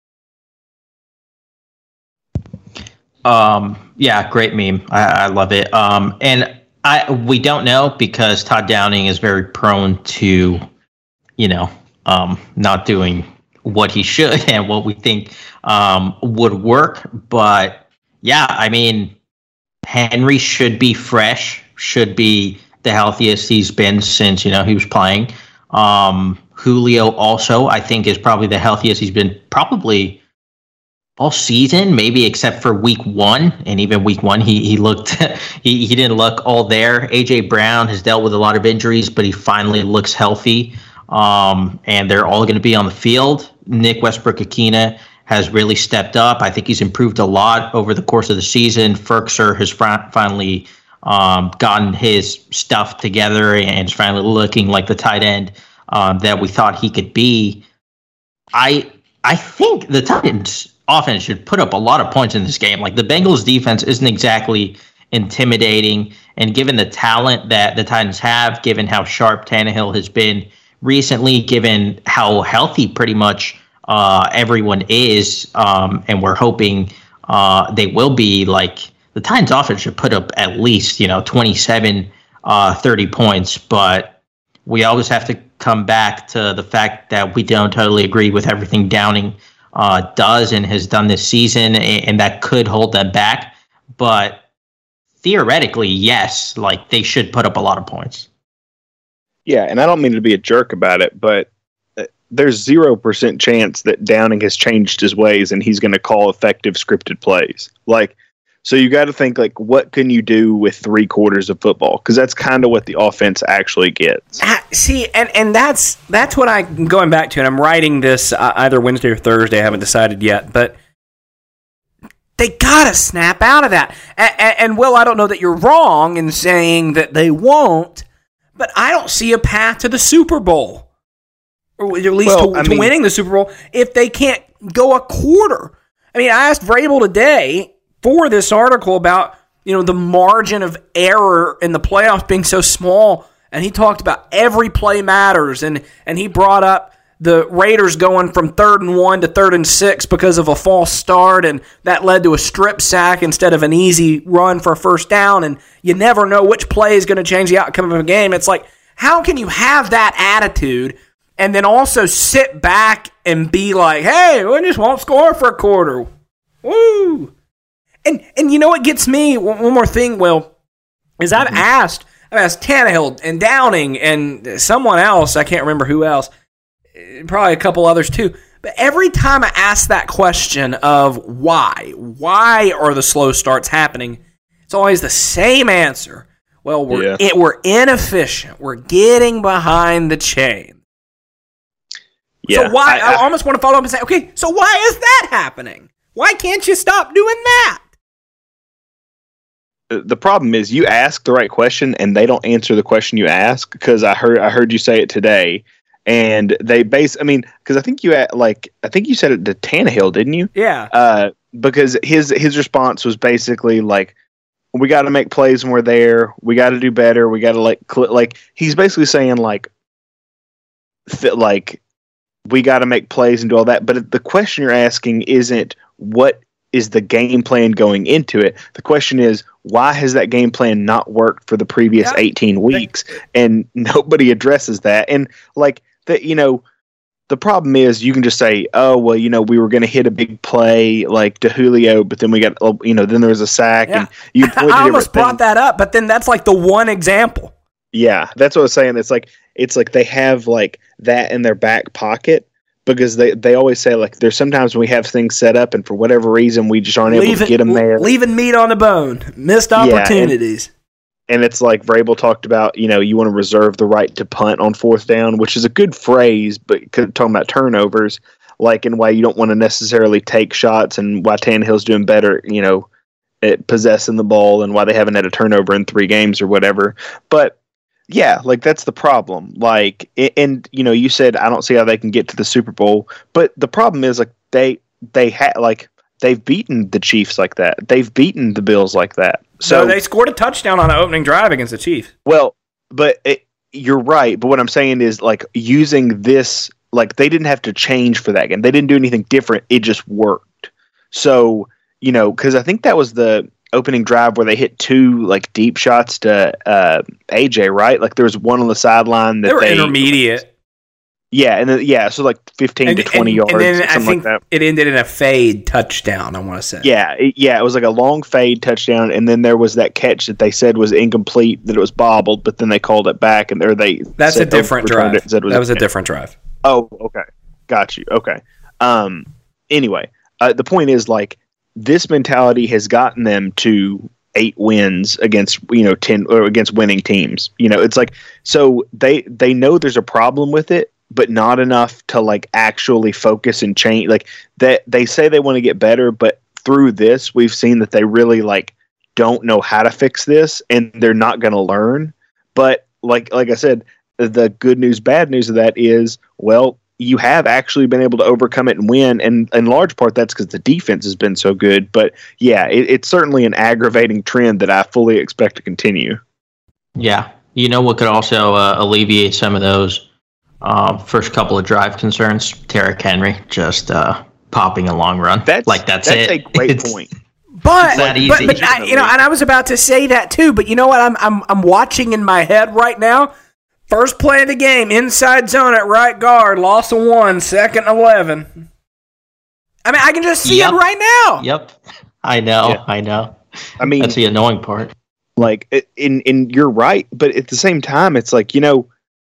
Um, yeah, great meme. I, I love it. Um, and I we don't know, because Todd Downing is very prone to, you know, um, not doing what he should and what we think um, would work. But yeah, I mean, Henry should be fresh, should be the healthiest he's been since, you know, he was playing. Um, Julio also, I think, is probably the healthiest he's been probably all season, maybe except for week one. And even week one, he he looked he, he didn't look all there. A J Brown has dealt with a lot of injuries, but he finally looks healthy. Um, and they're all going to be on the field. Nick Westbrook-Akina has really stepped up. I think he's improved a lot over the course of the season. Firkser has fr- finally um, gotten his stuff together and is finally looking like the tight end um, that we thought he could be. I I think the Titans offense should put up a lot of points in this game. Like, the Bengals defense isn't exactly intimidating, and given the talent that the Titans have, given how sharp Tannehill has been recently, given how healthy pretty much uh, everyone is, um, and we're hoping uh, they will be, like, the Titans offense should put up at least, you know, twenty-seven, uh, thirty points. But we always have to come back to the fact that we don't totally agree with everything Downing uh, does and has done this season, and that could hold them back. But theoretically, yes, like, they should put up a lot of points. Yeah, and I don't mean to be a jerk about it, but there's zero percent chance that Downing has changed his ways and he's going to call effective scripted plays. Like, So you got to think like, what can you do with three quarters of football? Because that's kind of what the offense actually gets. Ah, see, and, and that's that's what I'm going back to, and I'm writing this uh, either Wednesday or Thursday. I haven't decided yet, but they gotta snap out of that. And, and, and Will, I don't know that you're wrong in saying that they won't, but I don't see a path to the Super Bowl, or at least Well, to, I to mean- winning the Super Bowl, if they can't go a quarter. I mean, I asked Vrabel today for this article about, you know, the margin of error in the playoffs being so small, and he talked about every play matters, and, and he brought up the Raiders going from third and one to third and six because of a false start, and that led to a strip sack instead of an easy run for a first down, and you never know which play is going to change the outcome of a game. It's like, how can you have that attitude and then also sit back and be like, hey, we just won't score for a quarter? Woo! And and you know what gets me? One, one more thing, Will, is I've mm-hmm. asked, I've asked Tannehill and Downing and someone else, I can't remember who else, probably a couple others too, but every time I ask that question of why, why are the slow starts happening, it's always the same answer. Well, we're yeah. it, we're inefficient. We're getting behind the chain. Yeah, so why? I, I, I almost want to follow up and say, okay, so why is that happening? Why can't you stop doing that? The problem is you ask the right question and they don't answer the question you ask, because I heard I heard you say it today, and they base. I mean, because I think you at, like I think you said it to Tannehill, didn't you? Yeah. Uh, because his his response was basically like, we got to make plays when we're there. We got to do better. We got to like cl-, like he's basically saying like, th- like we got to make plays and do all that. But the question you're asking isn't what is the game plan going into it. The question is, why has that game plan not worked for the previous yeah. eighteen weeks? And nobody addresses that. And like that, you know, the problem is you can just say, oh, well, you know, we were going to hit a big play like to Julio, but then we got, you know, then there was a sack. Yeah. And you point I almost brought things. that up, but then that's like the one example. Yeah, that's what I was saying. It's like, it's like they have like that in their back pocket. Because they, they always say, like, there's sometimes when we have things set up and for whatever reason we just aren't leaving, able to get them there. Leaving meat on the bone. Missed opportunities. Yeah, and, and it's like Vrabel talked about, you know, you want to reserve the right to punt on fourth down, which is a good phrase, but talking about turnovers, like in why you don't want to necessarily take shots and why Tannehill's doing better, you know, at possessing the ball and why they haven't had a turnover in three games or whatever. But yeah, like that's the problem. Like, and you know, you said I don't see how they can get to the Super Bowl, but the problem is like they they had like they've beaten the Chiefs like that. They've beaten the Bills like that. So no, they scored a touchdown on an opening drive against the Chiefs. Well, but it, you're right. But what I'm saying is like using this, like they didn't have to change for that game. They didn't do anything different. It just worked. So you know, because I think that was the opening drive where they hit two like deep shots to uh, A J, right? Like there was one on the sideline that they were they, intermediate. Yeah, and then, yeah, so like fifteen and, to twenty and, yards, and then something I think like that. It ended in a fade touchdown, I want to say. Yeah, it, yeah, it was like a long fade touchdown, and then there was that catch that they said was incomplete, that it was bobbled, but then they called it back, and there they that's a different drive. It, it was that was a, a different drive. Oh, okay, got you. Okay. Um. Anyway, uh, the point is like this mentality has gotten them to eight wins against, you know, ten or against winning teams. You know, it's like, so they they know there's a problem with it, but not enough to like actually focus and change. Like that they say they want to get better, but through this we've seen that they really like don't know how to fix this, and they're not going to learn. But like like I said, the good news, bad news of that is, well, you have actually been able to overcome it and win, and in large part that's because the defense has been so good. But yeah, it, it's certainly an aggravating trend that I fully expect to continue. Yeah, you know what could also uh, alleviate some of those uh, first couple of drive concerns? Derrick Henry just uh, popping a long run. That's like that's, that's it. a great it's, point. But, that easy. but, but I, you know, and I was about to say that too. But you know what? I'm I'm I'm watching in my head right now. First play of the game, inside zone at right guard, loss of one, second eleven. I mean, I can just see yep. it right now. Yep, I know, yeah. I know. I mean, that's the annoying part. Like, in in you're right, but at the same time, it's like, you know,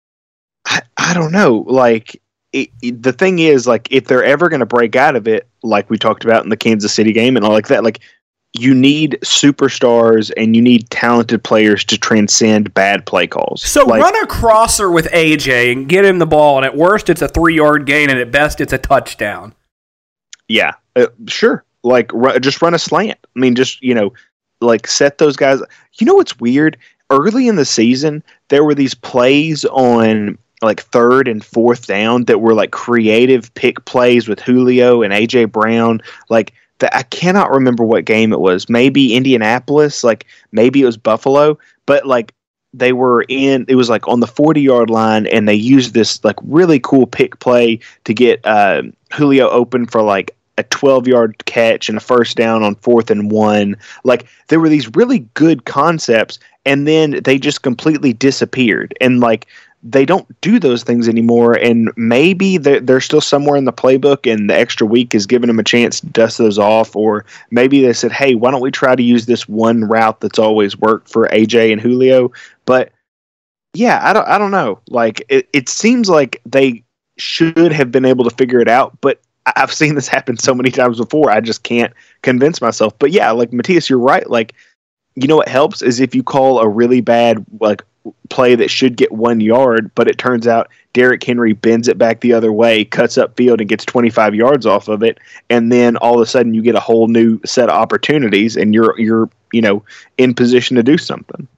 I I don't know. Like, it, it, the thing is, like, if they're ever going to break out of it, like we talked about in the Kansas City game and all like that, like, you need superstars and you need talented players to transcend bad play calls. So like, run a crosser with A J and get him the ball, and at worst it's a three-yard gain, and at best it's a touchdown. Yeah, uh, sure. Like, r- just run a slant. I mean, just, you know, like set those guys. You know what's weird? Early in the season, there were these plays on like third and fourth down that were like creative pick plays with Julio and A J Brown. Like, the, I cannot remember what game it was. Maybe Indianapolis, like maybe it was Buffalo, but like they were in, it was like on the forty-yard line, and they used this like really cool pick play to get uh, Julio open for like a twelve-yard catch and a first down on fourth and one. Like, there were these really good concepts, and then they just completely disappeared. And like, they don't do those things anymore, and maybe they're, they're still somewhere in the playbook, and the extra week is giving them a chance to dust those off, or maybe they said, hey, why don't we try to use this one route that's always worked for A J and Julio? But yeah, I don't, I don't know. Like, it, it seems like they should have been able to figure it out, but I've seen this happen so many times before, I just can't convince myself. But yeah, like, Matthias, you're right. Like, you know what helps is if you call a really bad, like, play that should get one yard, but it turns out Derrick Henry bends it back the other way, cuts up field, and gets twenty-five yards off of it, and then all of a sudden you get a whole new set of opportunities, and you're you're you know in position to do something.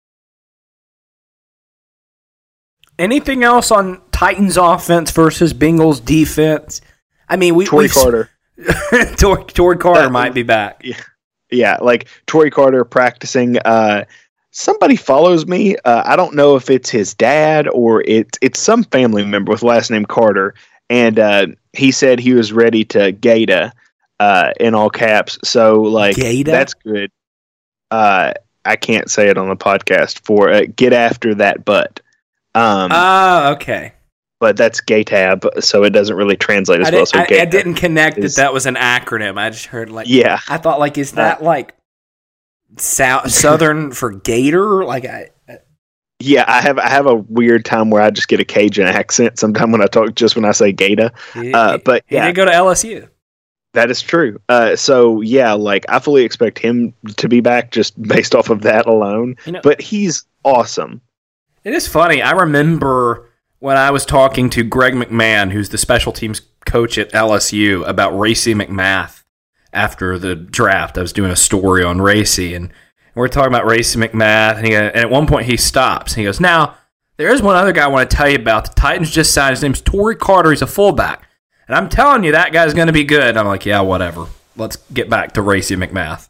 Anything else on Titans offense versus Bengals defense? I mean, we Torrey Carter, Torrey, Torrey Carter uh, might be back. Yeah, yeah, like Torrey Carter practicing. Uh, Somebody follows me. Uh, I don't know if it's his dad or it's it's some family member with last name Carter, and uh, he said he was ready to Gata uh, in all caps. So like Gata? That's good. Uh, I can't say it on the podcast for uh, get after that butt. Um, Ah, uh, okay. But that's Gatab, so it doesn't really translate as I well. Did, So I, I didn't connect is, that that was an acronym. I just heard like yeah. I thought like is that uh, like South Southern for Gator? Like I. Yeah, I have I have a weird time where I just get a Cajun accent sometime when I talk, just when I say Gata. Uh, but he yeah, did go to L S U. That is true. Uh, so yeah, like I fully expect him to be back just based off of that alone. You know, but he's awesome. It is funny. I remember when I was talking to Greg McMahon, who's the special teams coach at L S U, about Racey McMath after the draft. I was doing a story on Racey, and we're talking about Racey McMath, and, he, and at one point he stops. And he goes, now, there is one other guy I want to tell you about. The Titans just signed. His name's Torrey Carter. He's a fullback. And I'm telling you, that guy's going to be good. I'm like, yeah, whatever. Let's get back to Racey McMath.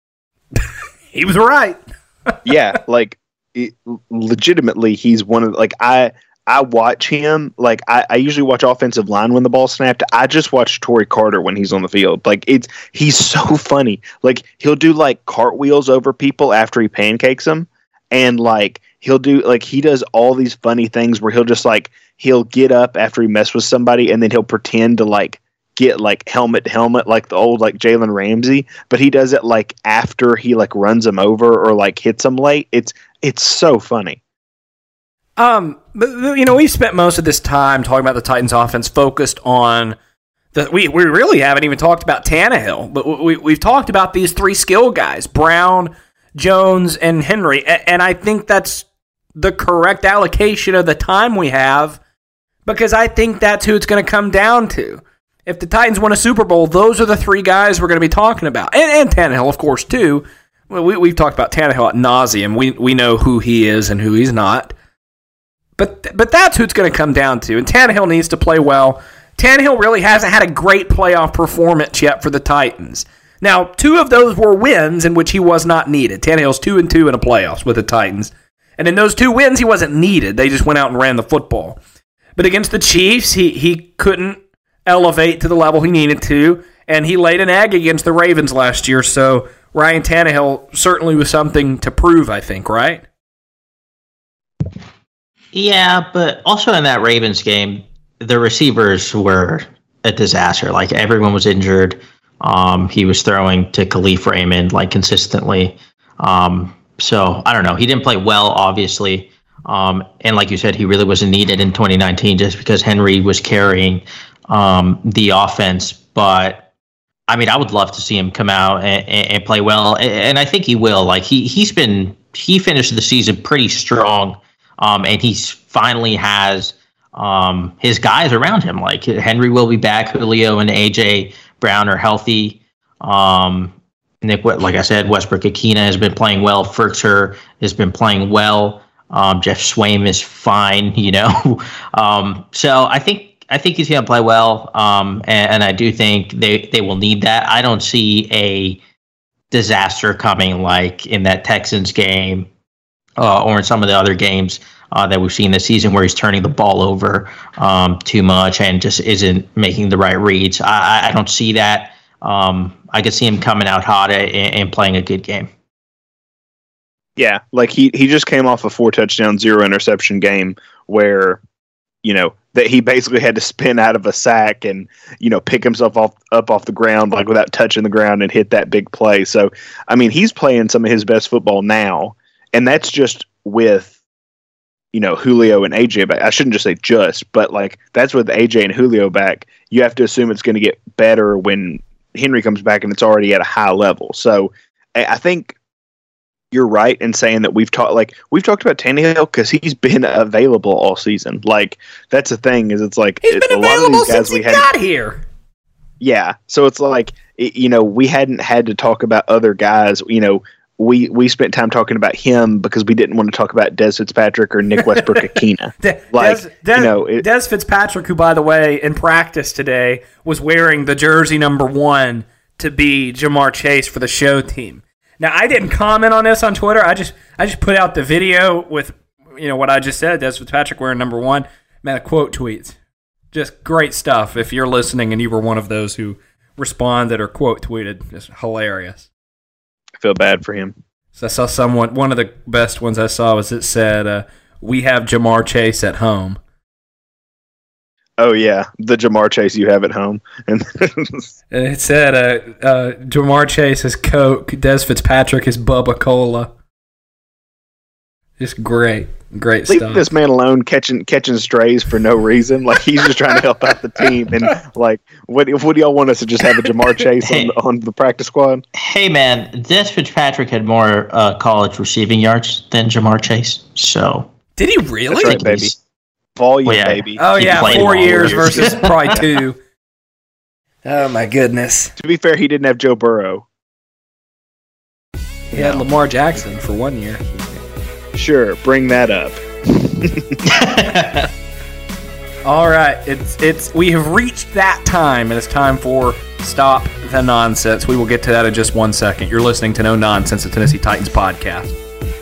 He was right. Yeah, like, it, legitimately, he's one of, like, I... I watch him, like, I, I usually watch offensive line when the ball snapped. I just watch Torrey Carter when he's on the field. Like, it's he's so funny. Like, he'll do, like, cartwheels over people after he pancakes them. And, like, he'll do, like, he does all these funny things where he'll just, like, he'll get up after he messed with somebody and then he'll pretend to, like, get, like, helmet to helmet, like the old, like, Jalen Ramsey. But he does it, like, after he, like, runs him over or, like, hits him late. It's It's so funny. Um, but you know, we've spent most of this time talking about the Titans' offense, focused on the. We we really haven't even talked about Tannehill, but we we've talked about these three skill guys: Brown, Jones, and Henry, and I think that's the correct allocation of the time we have, because I think that's who it's going to come down to. If the Titans win a Super Bowl, those are the three guys we're going to be talking about, and, and Tannehill, of course, too. We we've talked about Tannehill ad nauseum. We we know who he is and who he's not. But but that's who it's going to come down to. And Tannehill needs to play well. Tannehill really hasn't had a great playoff performance yet for the Titans. Now, two of those were wins in which he was not needed. Tannehill's two and two in the playoffs with the Titans. And in those two wins, he wasn't needed. They just went out and ran the football. But against the Chiefs, he, he couldn't elevate to the level he needed to. And he laid an egg against the Ravens last year. So Ryan Tannehill certainly was something to prove, I think, right? Yeah, but also in that Ravens game, the receivers were a disaster. Like, everyone was injured. Um, he was throwing to Khalif Raymond, like, consistently. Um, so, I don't know. He didn't play well, obviously. Um, and like you said, he really wasn't needed in twenty nineteen just because Henry was carrying um, the offense. But I mean, I would love to see him come out and, and play well, and I think he will. Like he he's been he finished the season pretty strong, um, and he's finally has um, his guys around him. Like Henry will be back, Julio and A J Brown are healthy. Um, Nick, like I said, Westbrook-Ikhine has been playing well. Firkser has been playing well. Um, Jeff Swaim is fine, you know. um, so I think I think he's going to play well, um, and, and I do think they, they will need that. I don't see a disaster coming like in that Texans game uh, or in some of the other games uh, that we've seen this season where he's turning the ball over um, too much and just isn't making the right reads. I, I don't see that. Um, I could see him coming out hot and, and playing a good game. Yeah, like he, he just came off a four touchdown, zero interception game where, you know, that he basically had to spin out of a sack and, you know, pick himself off up off the ground like without touching the ground and hit that big play. So, I mean, he's playing some of his best football now, and that's just with, you know, Julio and A J back. I shouldn't just say just, but like that's with A J and Julio back. You have to assume it's going to get better when Henry comes back and it's already at a high level. So I think you're right in saying that we've talked like we've talked about Tannehill because he's been available all season. Like that's the thing is it's like he's it, been a lot available of these guys since we he got here. Yeah, so it's like it, you know we hadn't had to talk about other guys. You know we we spent time talking about him because we didn't want to talk about Des Fitzpatrick or Nick Westbrook-Ikhine. De- like Des, Des, you know it, Des Fitzpatrick, who by the way in practice today was wearing the jersey number one to be Jamar Chase for the show team. Now I didn't comment on this on Twitter. I just I just put out the video with you know what I just said. Des Fitzpatrick wearing number one. Man, the quote tweets, just great stuff. If you're listening and you were one of those who responded or quote tweeted, just hilarious. I feel bad for him. So I saw someone. One of the best ones I saw was it said, uh, "We have Jamar Chase at home." Oh yeah, the Jamar Chase you have at home, and And it said, uh, uh, "Jamar Chase is Coke, Des Fitzpatrick is Bubba Cola." Just great, great leave stuff. this man alone catching catching strays for no reason. Like he's just trying to help out the team, and like what what do y'all want us to just have a Jamar Chase on on the practice squad? Hey man, Des Fitzpatrick had more uh, college receiving yards than Jamar Chase. So Did he really? That's right, baby. Volume, Well, yeah. baby. Oh He yeah, played four all years years. versus probably two. Oh my goodness! To be fair, he didn't have Joe Burrow. He had Lamar Jackson for one year. Sure, bring that up. All right, it's it's we have reached that time, and it's time for Stop the Nonsense. We will get to that in just one second. You're listening to No Nonsense, the Tennessee Titans podcast.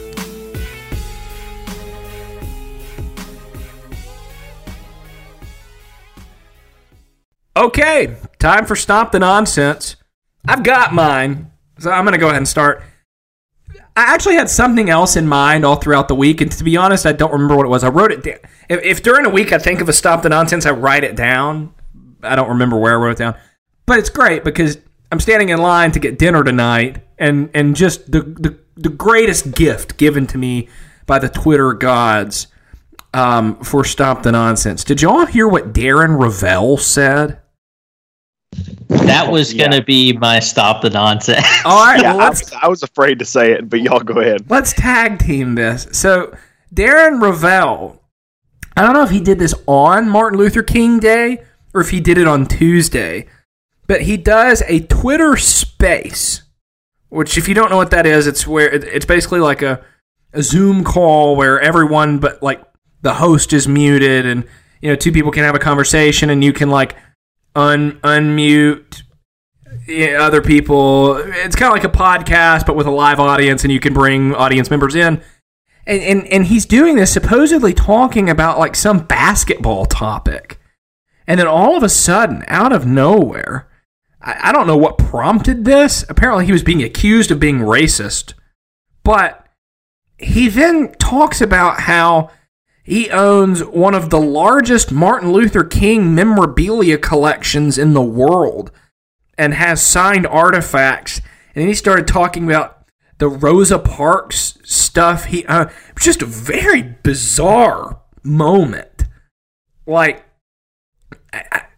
Okay, time for Stop the Nonsense. I've got mine, so I'm going to go ahead and start. I actually had something else in mind all throughout the week, and to be honest, I don't remember what it was. I wrote it down. If, if during a week I think of a Stop the Nonsense, I write it down. I don't remember where I wrote it down. But it's great because I'm standing in line to get dinner tonight, and, and just the, the, the greatest gift given to me by the Twitter gods um, for Stop the Nonsense. Did y'all hear what Darren Ravel said? that was Yeah. going to be my Stop the Nonsense. All right, Yeah, well, I let's was, I was afraid to say it, but y'all go ahead. Let's tag team this. So, Darren Ravel, I don't know if he did this on Martin Luther King Day or if he did it on Tuesday, but he does a Twitter space, which if you don't know what that is, it's where it's basically like a, a Zoom call where everyone but like the host is muted and you know two people can have a conversation and you can like un unmute yeah, other people. It's kind of like a podcast, but with a live audience, and you can bring audience members in. And, and and he's doing this supposedly talking about like some basketball topic. And then all of a sudden, out of nowhere, I, I don't know what prompted this. Apparently he was being accused of being racist. But he then talks about how he owns one of the largest Martin Luther King memorabilia collections in the world and has signed artifacts. And then he started talking about the Rosa Parks stuff. He uh, just a very bizarre moment. Like, I, I,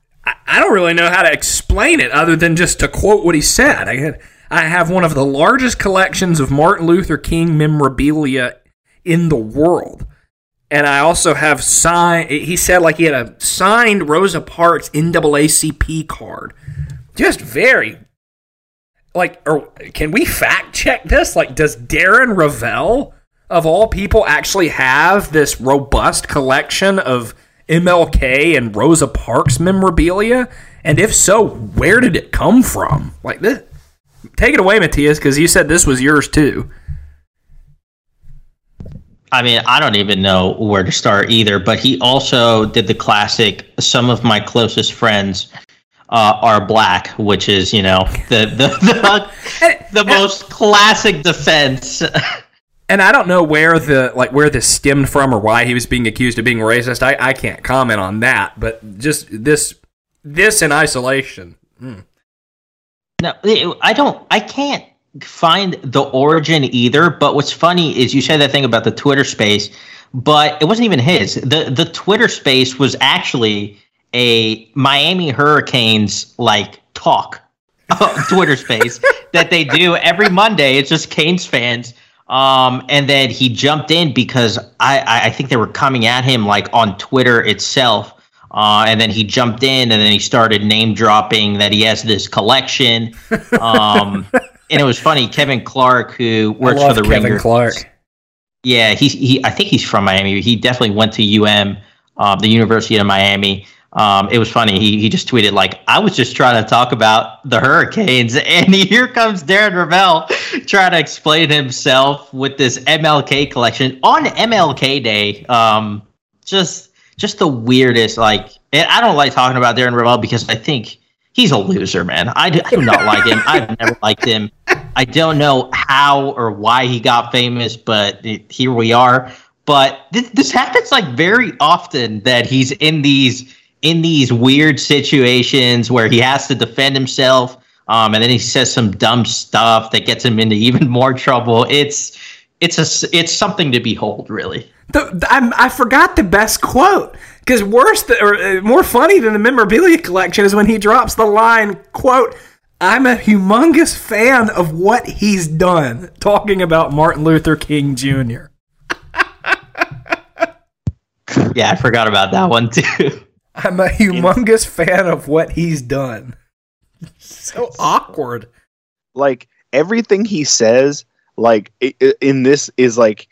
I don't really know how to explain it other than just to quote what he said. I had, I have one of the largest collections of Martin Luther King memorabilia in the world. And I also have signed, he said like he had a signed Rosa Parks N double A C P card. Just very, like, or can we fact check this? Like, does Darren Ravel, of all people, actually have this robust collection of M L K and Rosa Parks memorabilia? And if so, where did it come from? Like this, take it away, Matthias, because you said this was yours too. I mean, I don't even know where to start either, but he also did the classic, some of my closest friends uh, are black, which is, you know, the the the, the most classic defense. And I don't know where the like where this stemmed from or why he was being accused of being racist. I, I can't comment on that, but just this this in isolation. Mm. No, I don't, I can't find the origin either, but what's funny is you said that thing about the Twitter space, but it wasn't even his. The the Twitter space was actually a Miami Hurricanes like talk Twitter space that they do every Monday. It's just Canes fans. Um, and then he jumped in because I, I think they were coming at him like on Twitter itself. Uh, and then he jumped in and then he started name dropping that he has this collection. Um, And it was funny, Kevin Clark, who works for the Kevin Ringer. Clark. Yeah, he's he. I think he's from Miami. He definitely went to U M, um, the University of Miami. Um, it was funny. He he just tweeted like, "I was just trying to talk about the Hurricanes, and here comes Darren Ravel trying to explain himself with this M L K collection on M L K Day." Um, just just the weirdest. Like, and I don't like talking about Darren Ravel because I think he's a loser, man. I do, I do not like him. I've never liked him. I don't know how or why he got famous, but it, here we are. But th- this happens like very often that he's in these in these weird situations where he has to defend himself, um, and then he says some dumb stuff that gets him into even more trouble. It's it's a it's something to behold, really. The, the, I'm, I forgot the best quote. Because worse th- or uh, more funny than the memorabilia collection is when he drops the line, quote, "I'm a humongous fan of what he's done," talking about Martin Luther King Junior Yeah, I forgot about that one too. I'm a humongous fan of what he's done. So awkward. Like everything he says, like in this is like,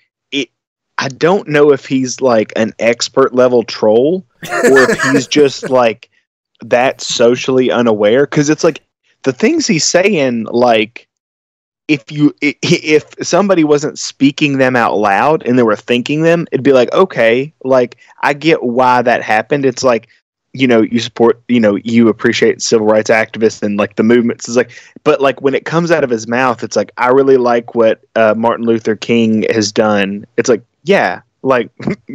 I don't know if he's like an expert level troll or if he's just like that socially unaware. Cause it's like the things he's saying, like if you, if somebody wasn't speaking them out loud and they were thinking them, it'd be like, okay, like I get why that happened. It's like, you know, you support, you know, you appreciate civil rights activists and like the movements. It's like, but like when it comes out of his mouth, it's like, I really like what uh, Martin Luther King has done. It's like, yeah, like,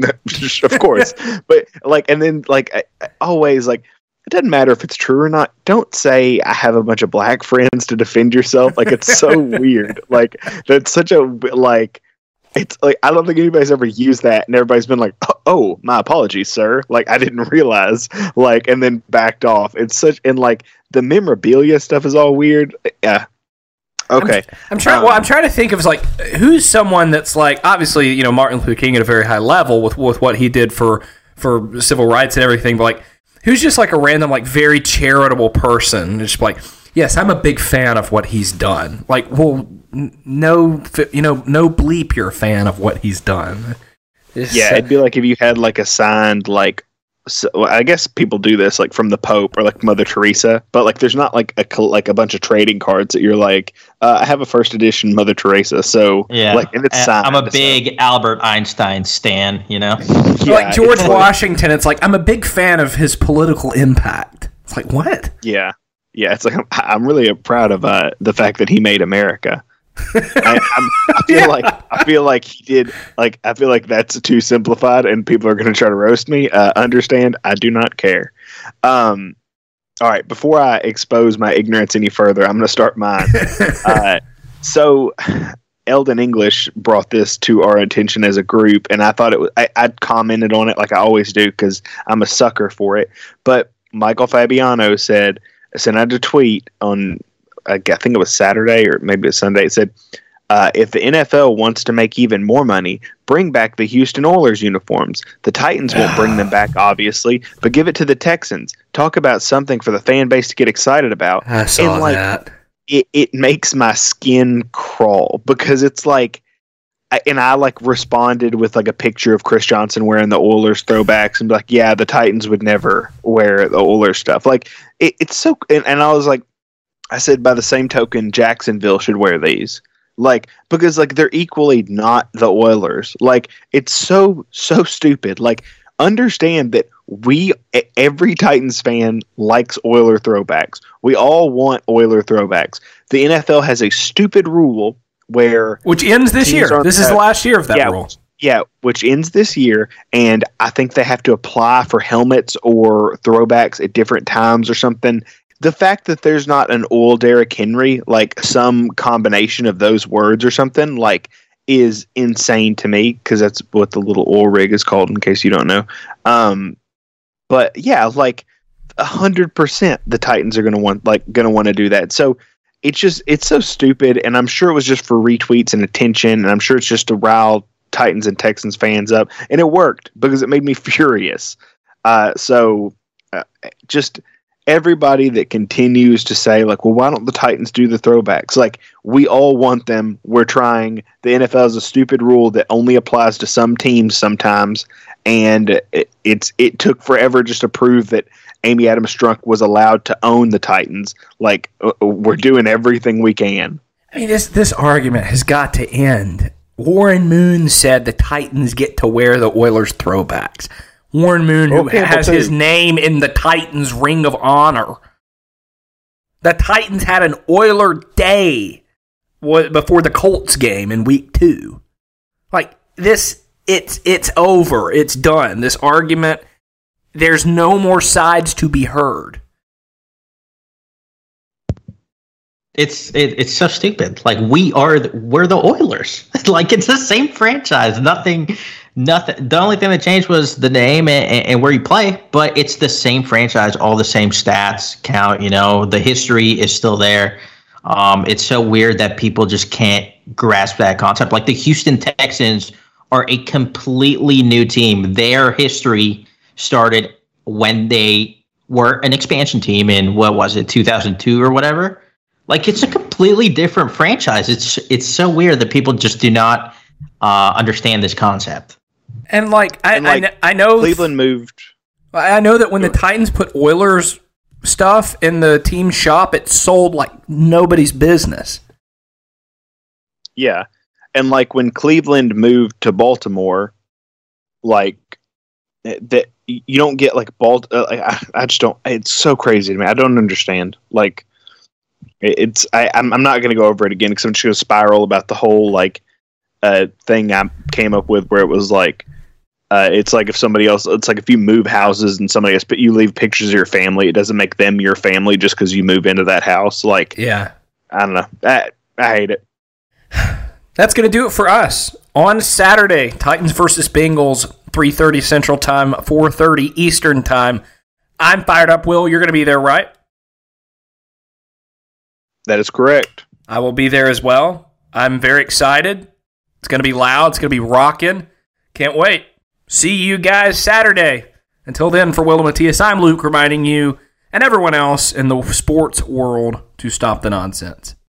of course. But like, and then like, I, I always like, it doesn't matter if it's true or not. Don't say I have a bunch of black friends to defend yourself. Like, it's so weird. Like, that's such a, like, it's like, I don't think anybody's ever used that. And everybody's been like, oh, oh, my apologies, sir. Like, I didn't realize, like, and then backed off. It's such, and like, the memorabilia stuff is all weird. Yeah. Okay. I'm, I'm trying. Um, well, I'm trying to think of like who's someone that's like obviously you know Martin Luther King at a very high level with with what he did for for civil rights and everything, but like who's just like a random like very charitable person, just like yes, I'm a big fan of what he's done. Like, well, n- no, you know, no bleep, you're a fan of what he's done. It's, yeah, it'd be like if you had like a signed like. So, well, I guess people do this like from the Pope or like Mother Teresa, but like there's not like a like a bunch of trading cards that you're like uh, I have a first edition Mother Teresa, so yeah, like and it's signed, I'm a big so. Albert Einstein stan, you know, yeah, like George it's Washington. It's like I'm a big fan of his political impact. It's like what? Yeah, yeah. It's like I'm, I'm really proud of uh, the fact that he made America. I, I'm, I feel yeah. like I feel like he did. Like I feel like that's too simplified, and people are going to try to roast me. Uh, understand? I do not care. Um, all right. Before I expose my ignorance any further, I'm going to start mine. uh, so, Eldon English brought this to our attention as a group, and I thought it was. I, I'd commented on it like I always do because I'm a sucker for it. But Michael Fabiano said, sent out a tweet on, I think it was Saturday or maybe it was Sunday. It said, uh, if the N F L wants to make even more money, bring back the Houston Oilers uniforms. The Titans won't bring them back, obviously, but give it to the Texans. Talk about something for the fan base to get excited about. I saw and, like, that. It, it makes my skin crawl because it's like, and I like responded with like a picture of Chris Johnson wearing the Oilers throwbacks and be like, yeah, the Titans would never wear the Oilers stuff. Like it, it's so, and, and I was like, I said, by the same token, Jacksonville should wear these. Like, because like they're equally not the Oilers. Like it's so, so stupid. Like understand that we, every Titans fan likes Oiler throwbacks. We all want Oiler throwbacks. The N F L has a stupid rule where, which ends this year. This is the last year of that yeah, rule. Yeah, which ends this year, and I think they have to apply for helmets or throwbacks at different times or something. The fact that there's not an oil Derrick Henry, like some combination of those words or something, like is insane to me because that's what the little oil rig is called. In case you don't know, um, but yeah, like a hundred percent, the Titans are gonna want like gonna want to do that. So it's just it's so stupid, and I'm sure it was just for retweets and attention, and I'm sure it's just to rile Titans and Texans fans up, and it worked because it made me furious. Uh, so uh, just. Everybody that continues to say, like, well, why don't the Titans do the throwbacks? Like, we all want them. We're trying. The N F L is a stupid rule that only applies to some teams sometimes. And it, it's it took forever just to prove that Amy Adams Strunk was allowed to own the Titans. Like, uh, we're doing everything we can. I mean, this, this argument has got to end. Warren Moon said the Titans get to wear the Oilers throwbacks. Warren Moon, who okay, has his name in the Titans' Ring of Honor. The Titans had an Oiler day before the Colts game in week two. Like, this, it's it's over. It's done. This argument, there's no more sides to be heard. It's it, it's so stupid. Like, we are, the, we're the Oilers. Like, it's the same franchise. Nothing... Nothing. The only thing that changed was the name and, and where you play, but it's the same franchise, all the same stats count. You know, the history is still there. Um, it's so weird that people just can't grasp that concept. Like the Houston Texans are a completely new team. Their history started when they were an expansion team in, what was it, two thousand two or whatever. Like, it's a completely different franchise. It's it's so weird that people just do not uh, understand this concept. And like, I, and like I, I know Cleveland moved. I know that when the Titans put Oilers stuff in the team shop, it sold like nobody's business. Yeah, and like when Cleveland moved to Baltimore, like that you don't get like Balt. Uh, like, I, I just don't. It's so crazy to me. I don't understand. Like it's. I, I'm. I'm not going to go over it again because I'm just going to spiral about the whole like uh, thing I came up with where it was like. Uh, it's like if somebody else, it's like if you move houses and somebody else, but you leave pictures of your family, it doesn't make them your family just because you move into that house. Like, yeah, I don't know. I, I hate it. That's going to do it for us. On Saturday, Titans versus Bengals, three thirty Central Time, four thirty Eastern Time. I'm fired up, Will. You're going to be there, right? That is correct. I will be there as well. I'm very excited. It's going to be loud. It's going to be rocking. Can't wait. See you guys Saturday. Until then, for Will and Matthias, I'm Luke, reminding you and everyone else in the sports world to stop the nonsense.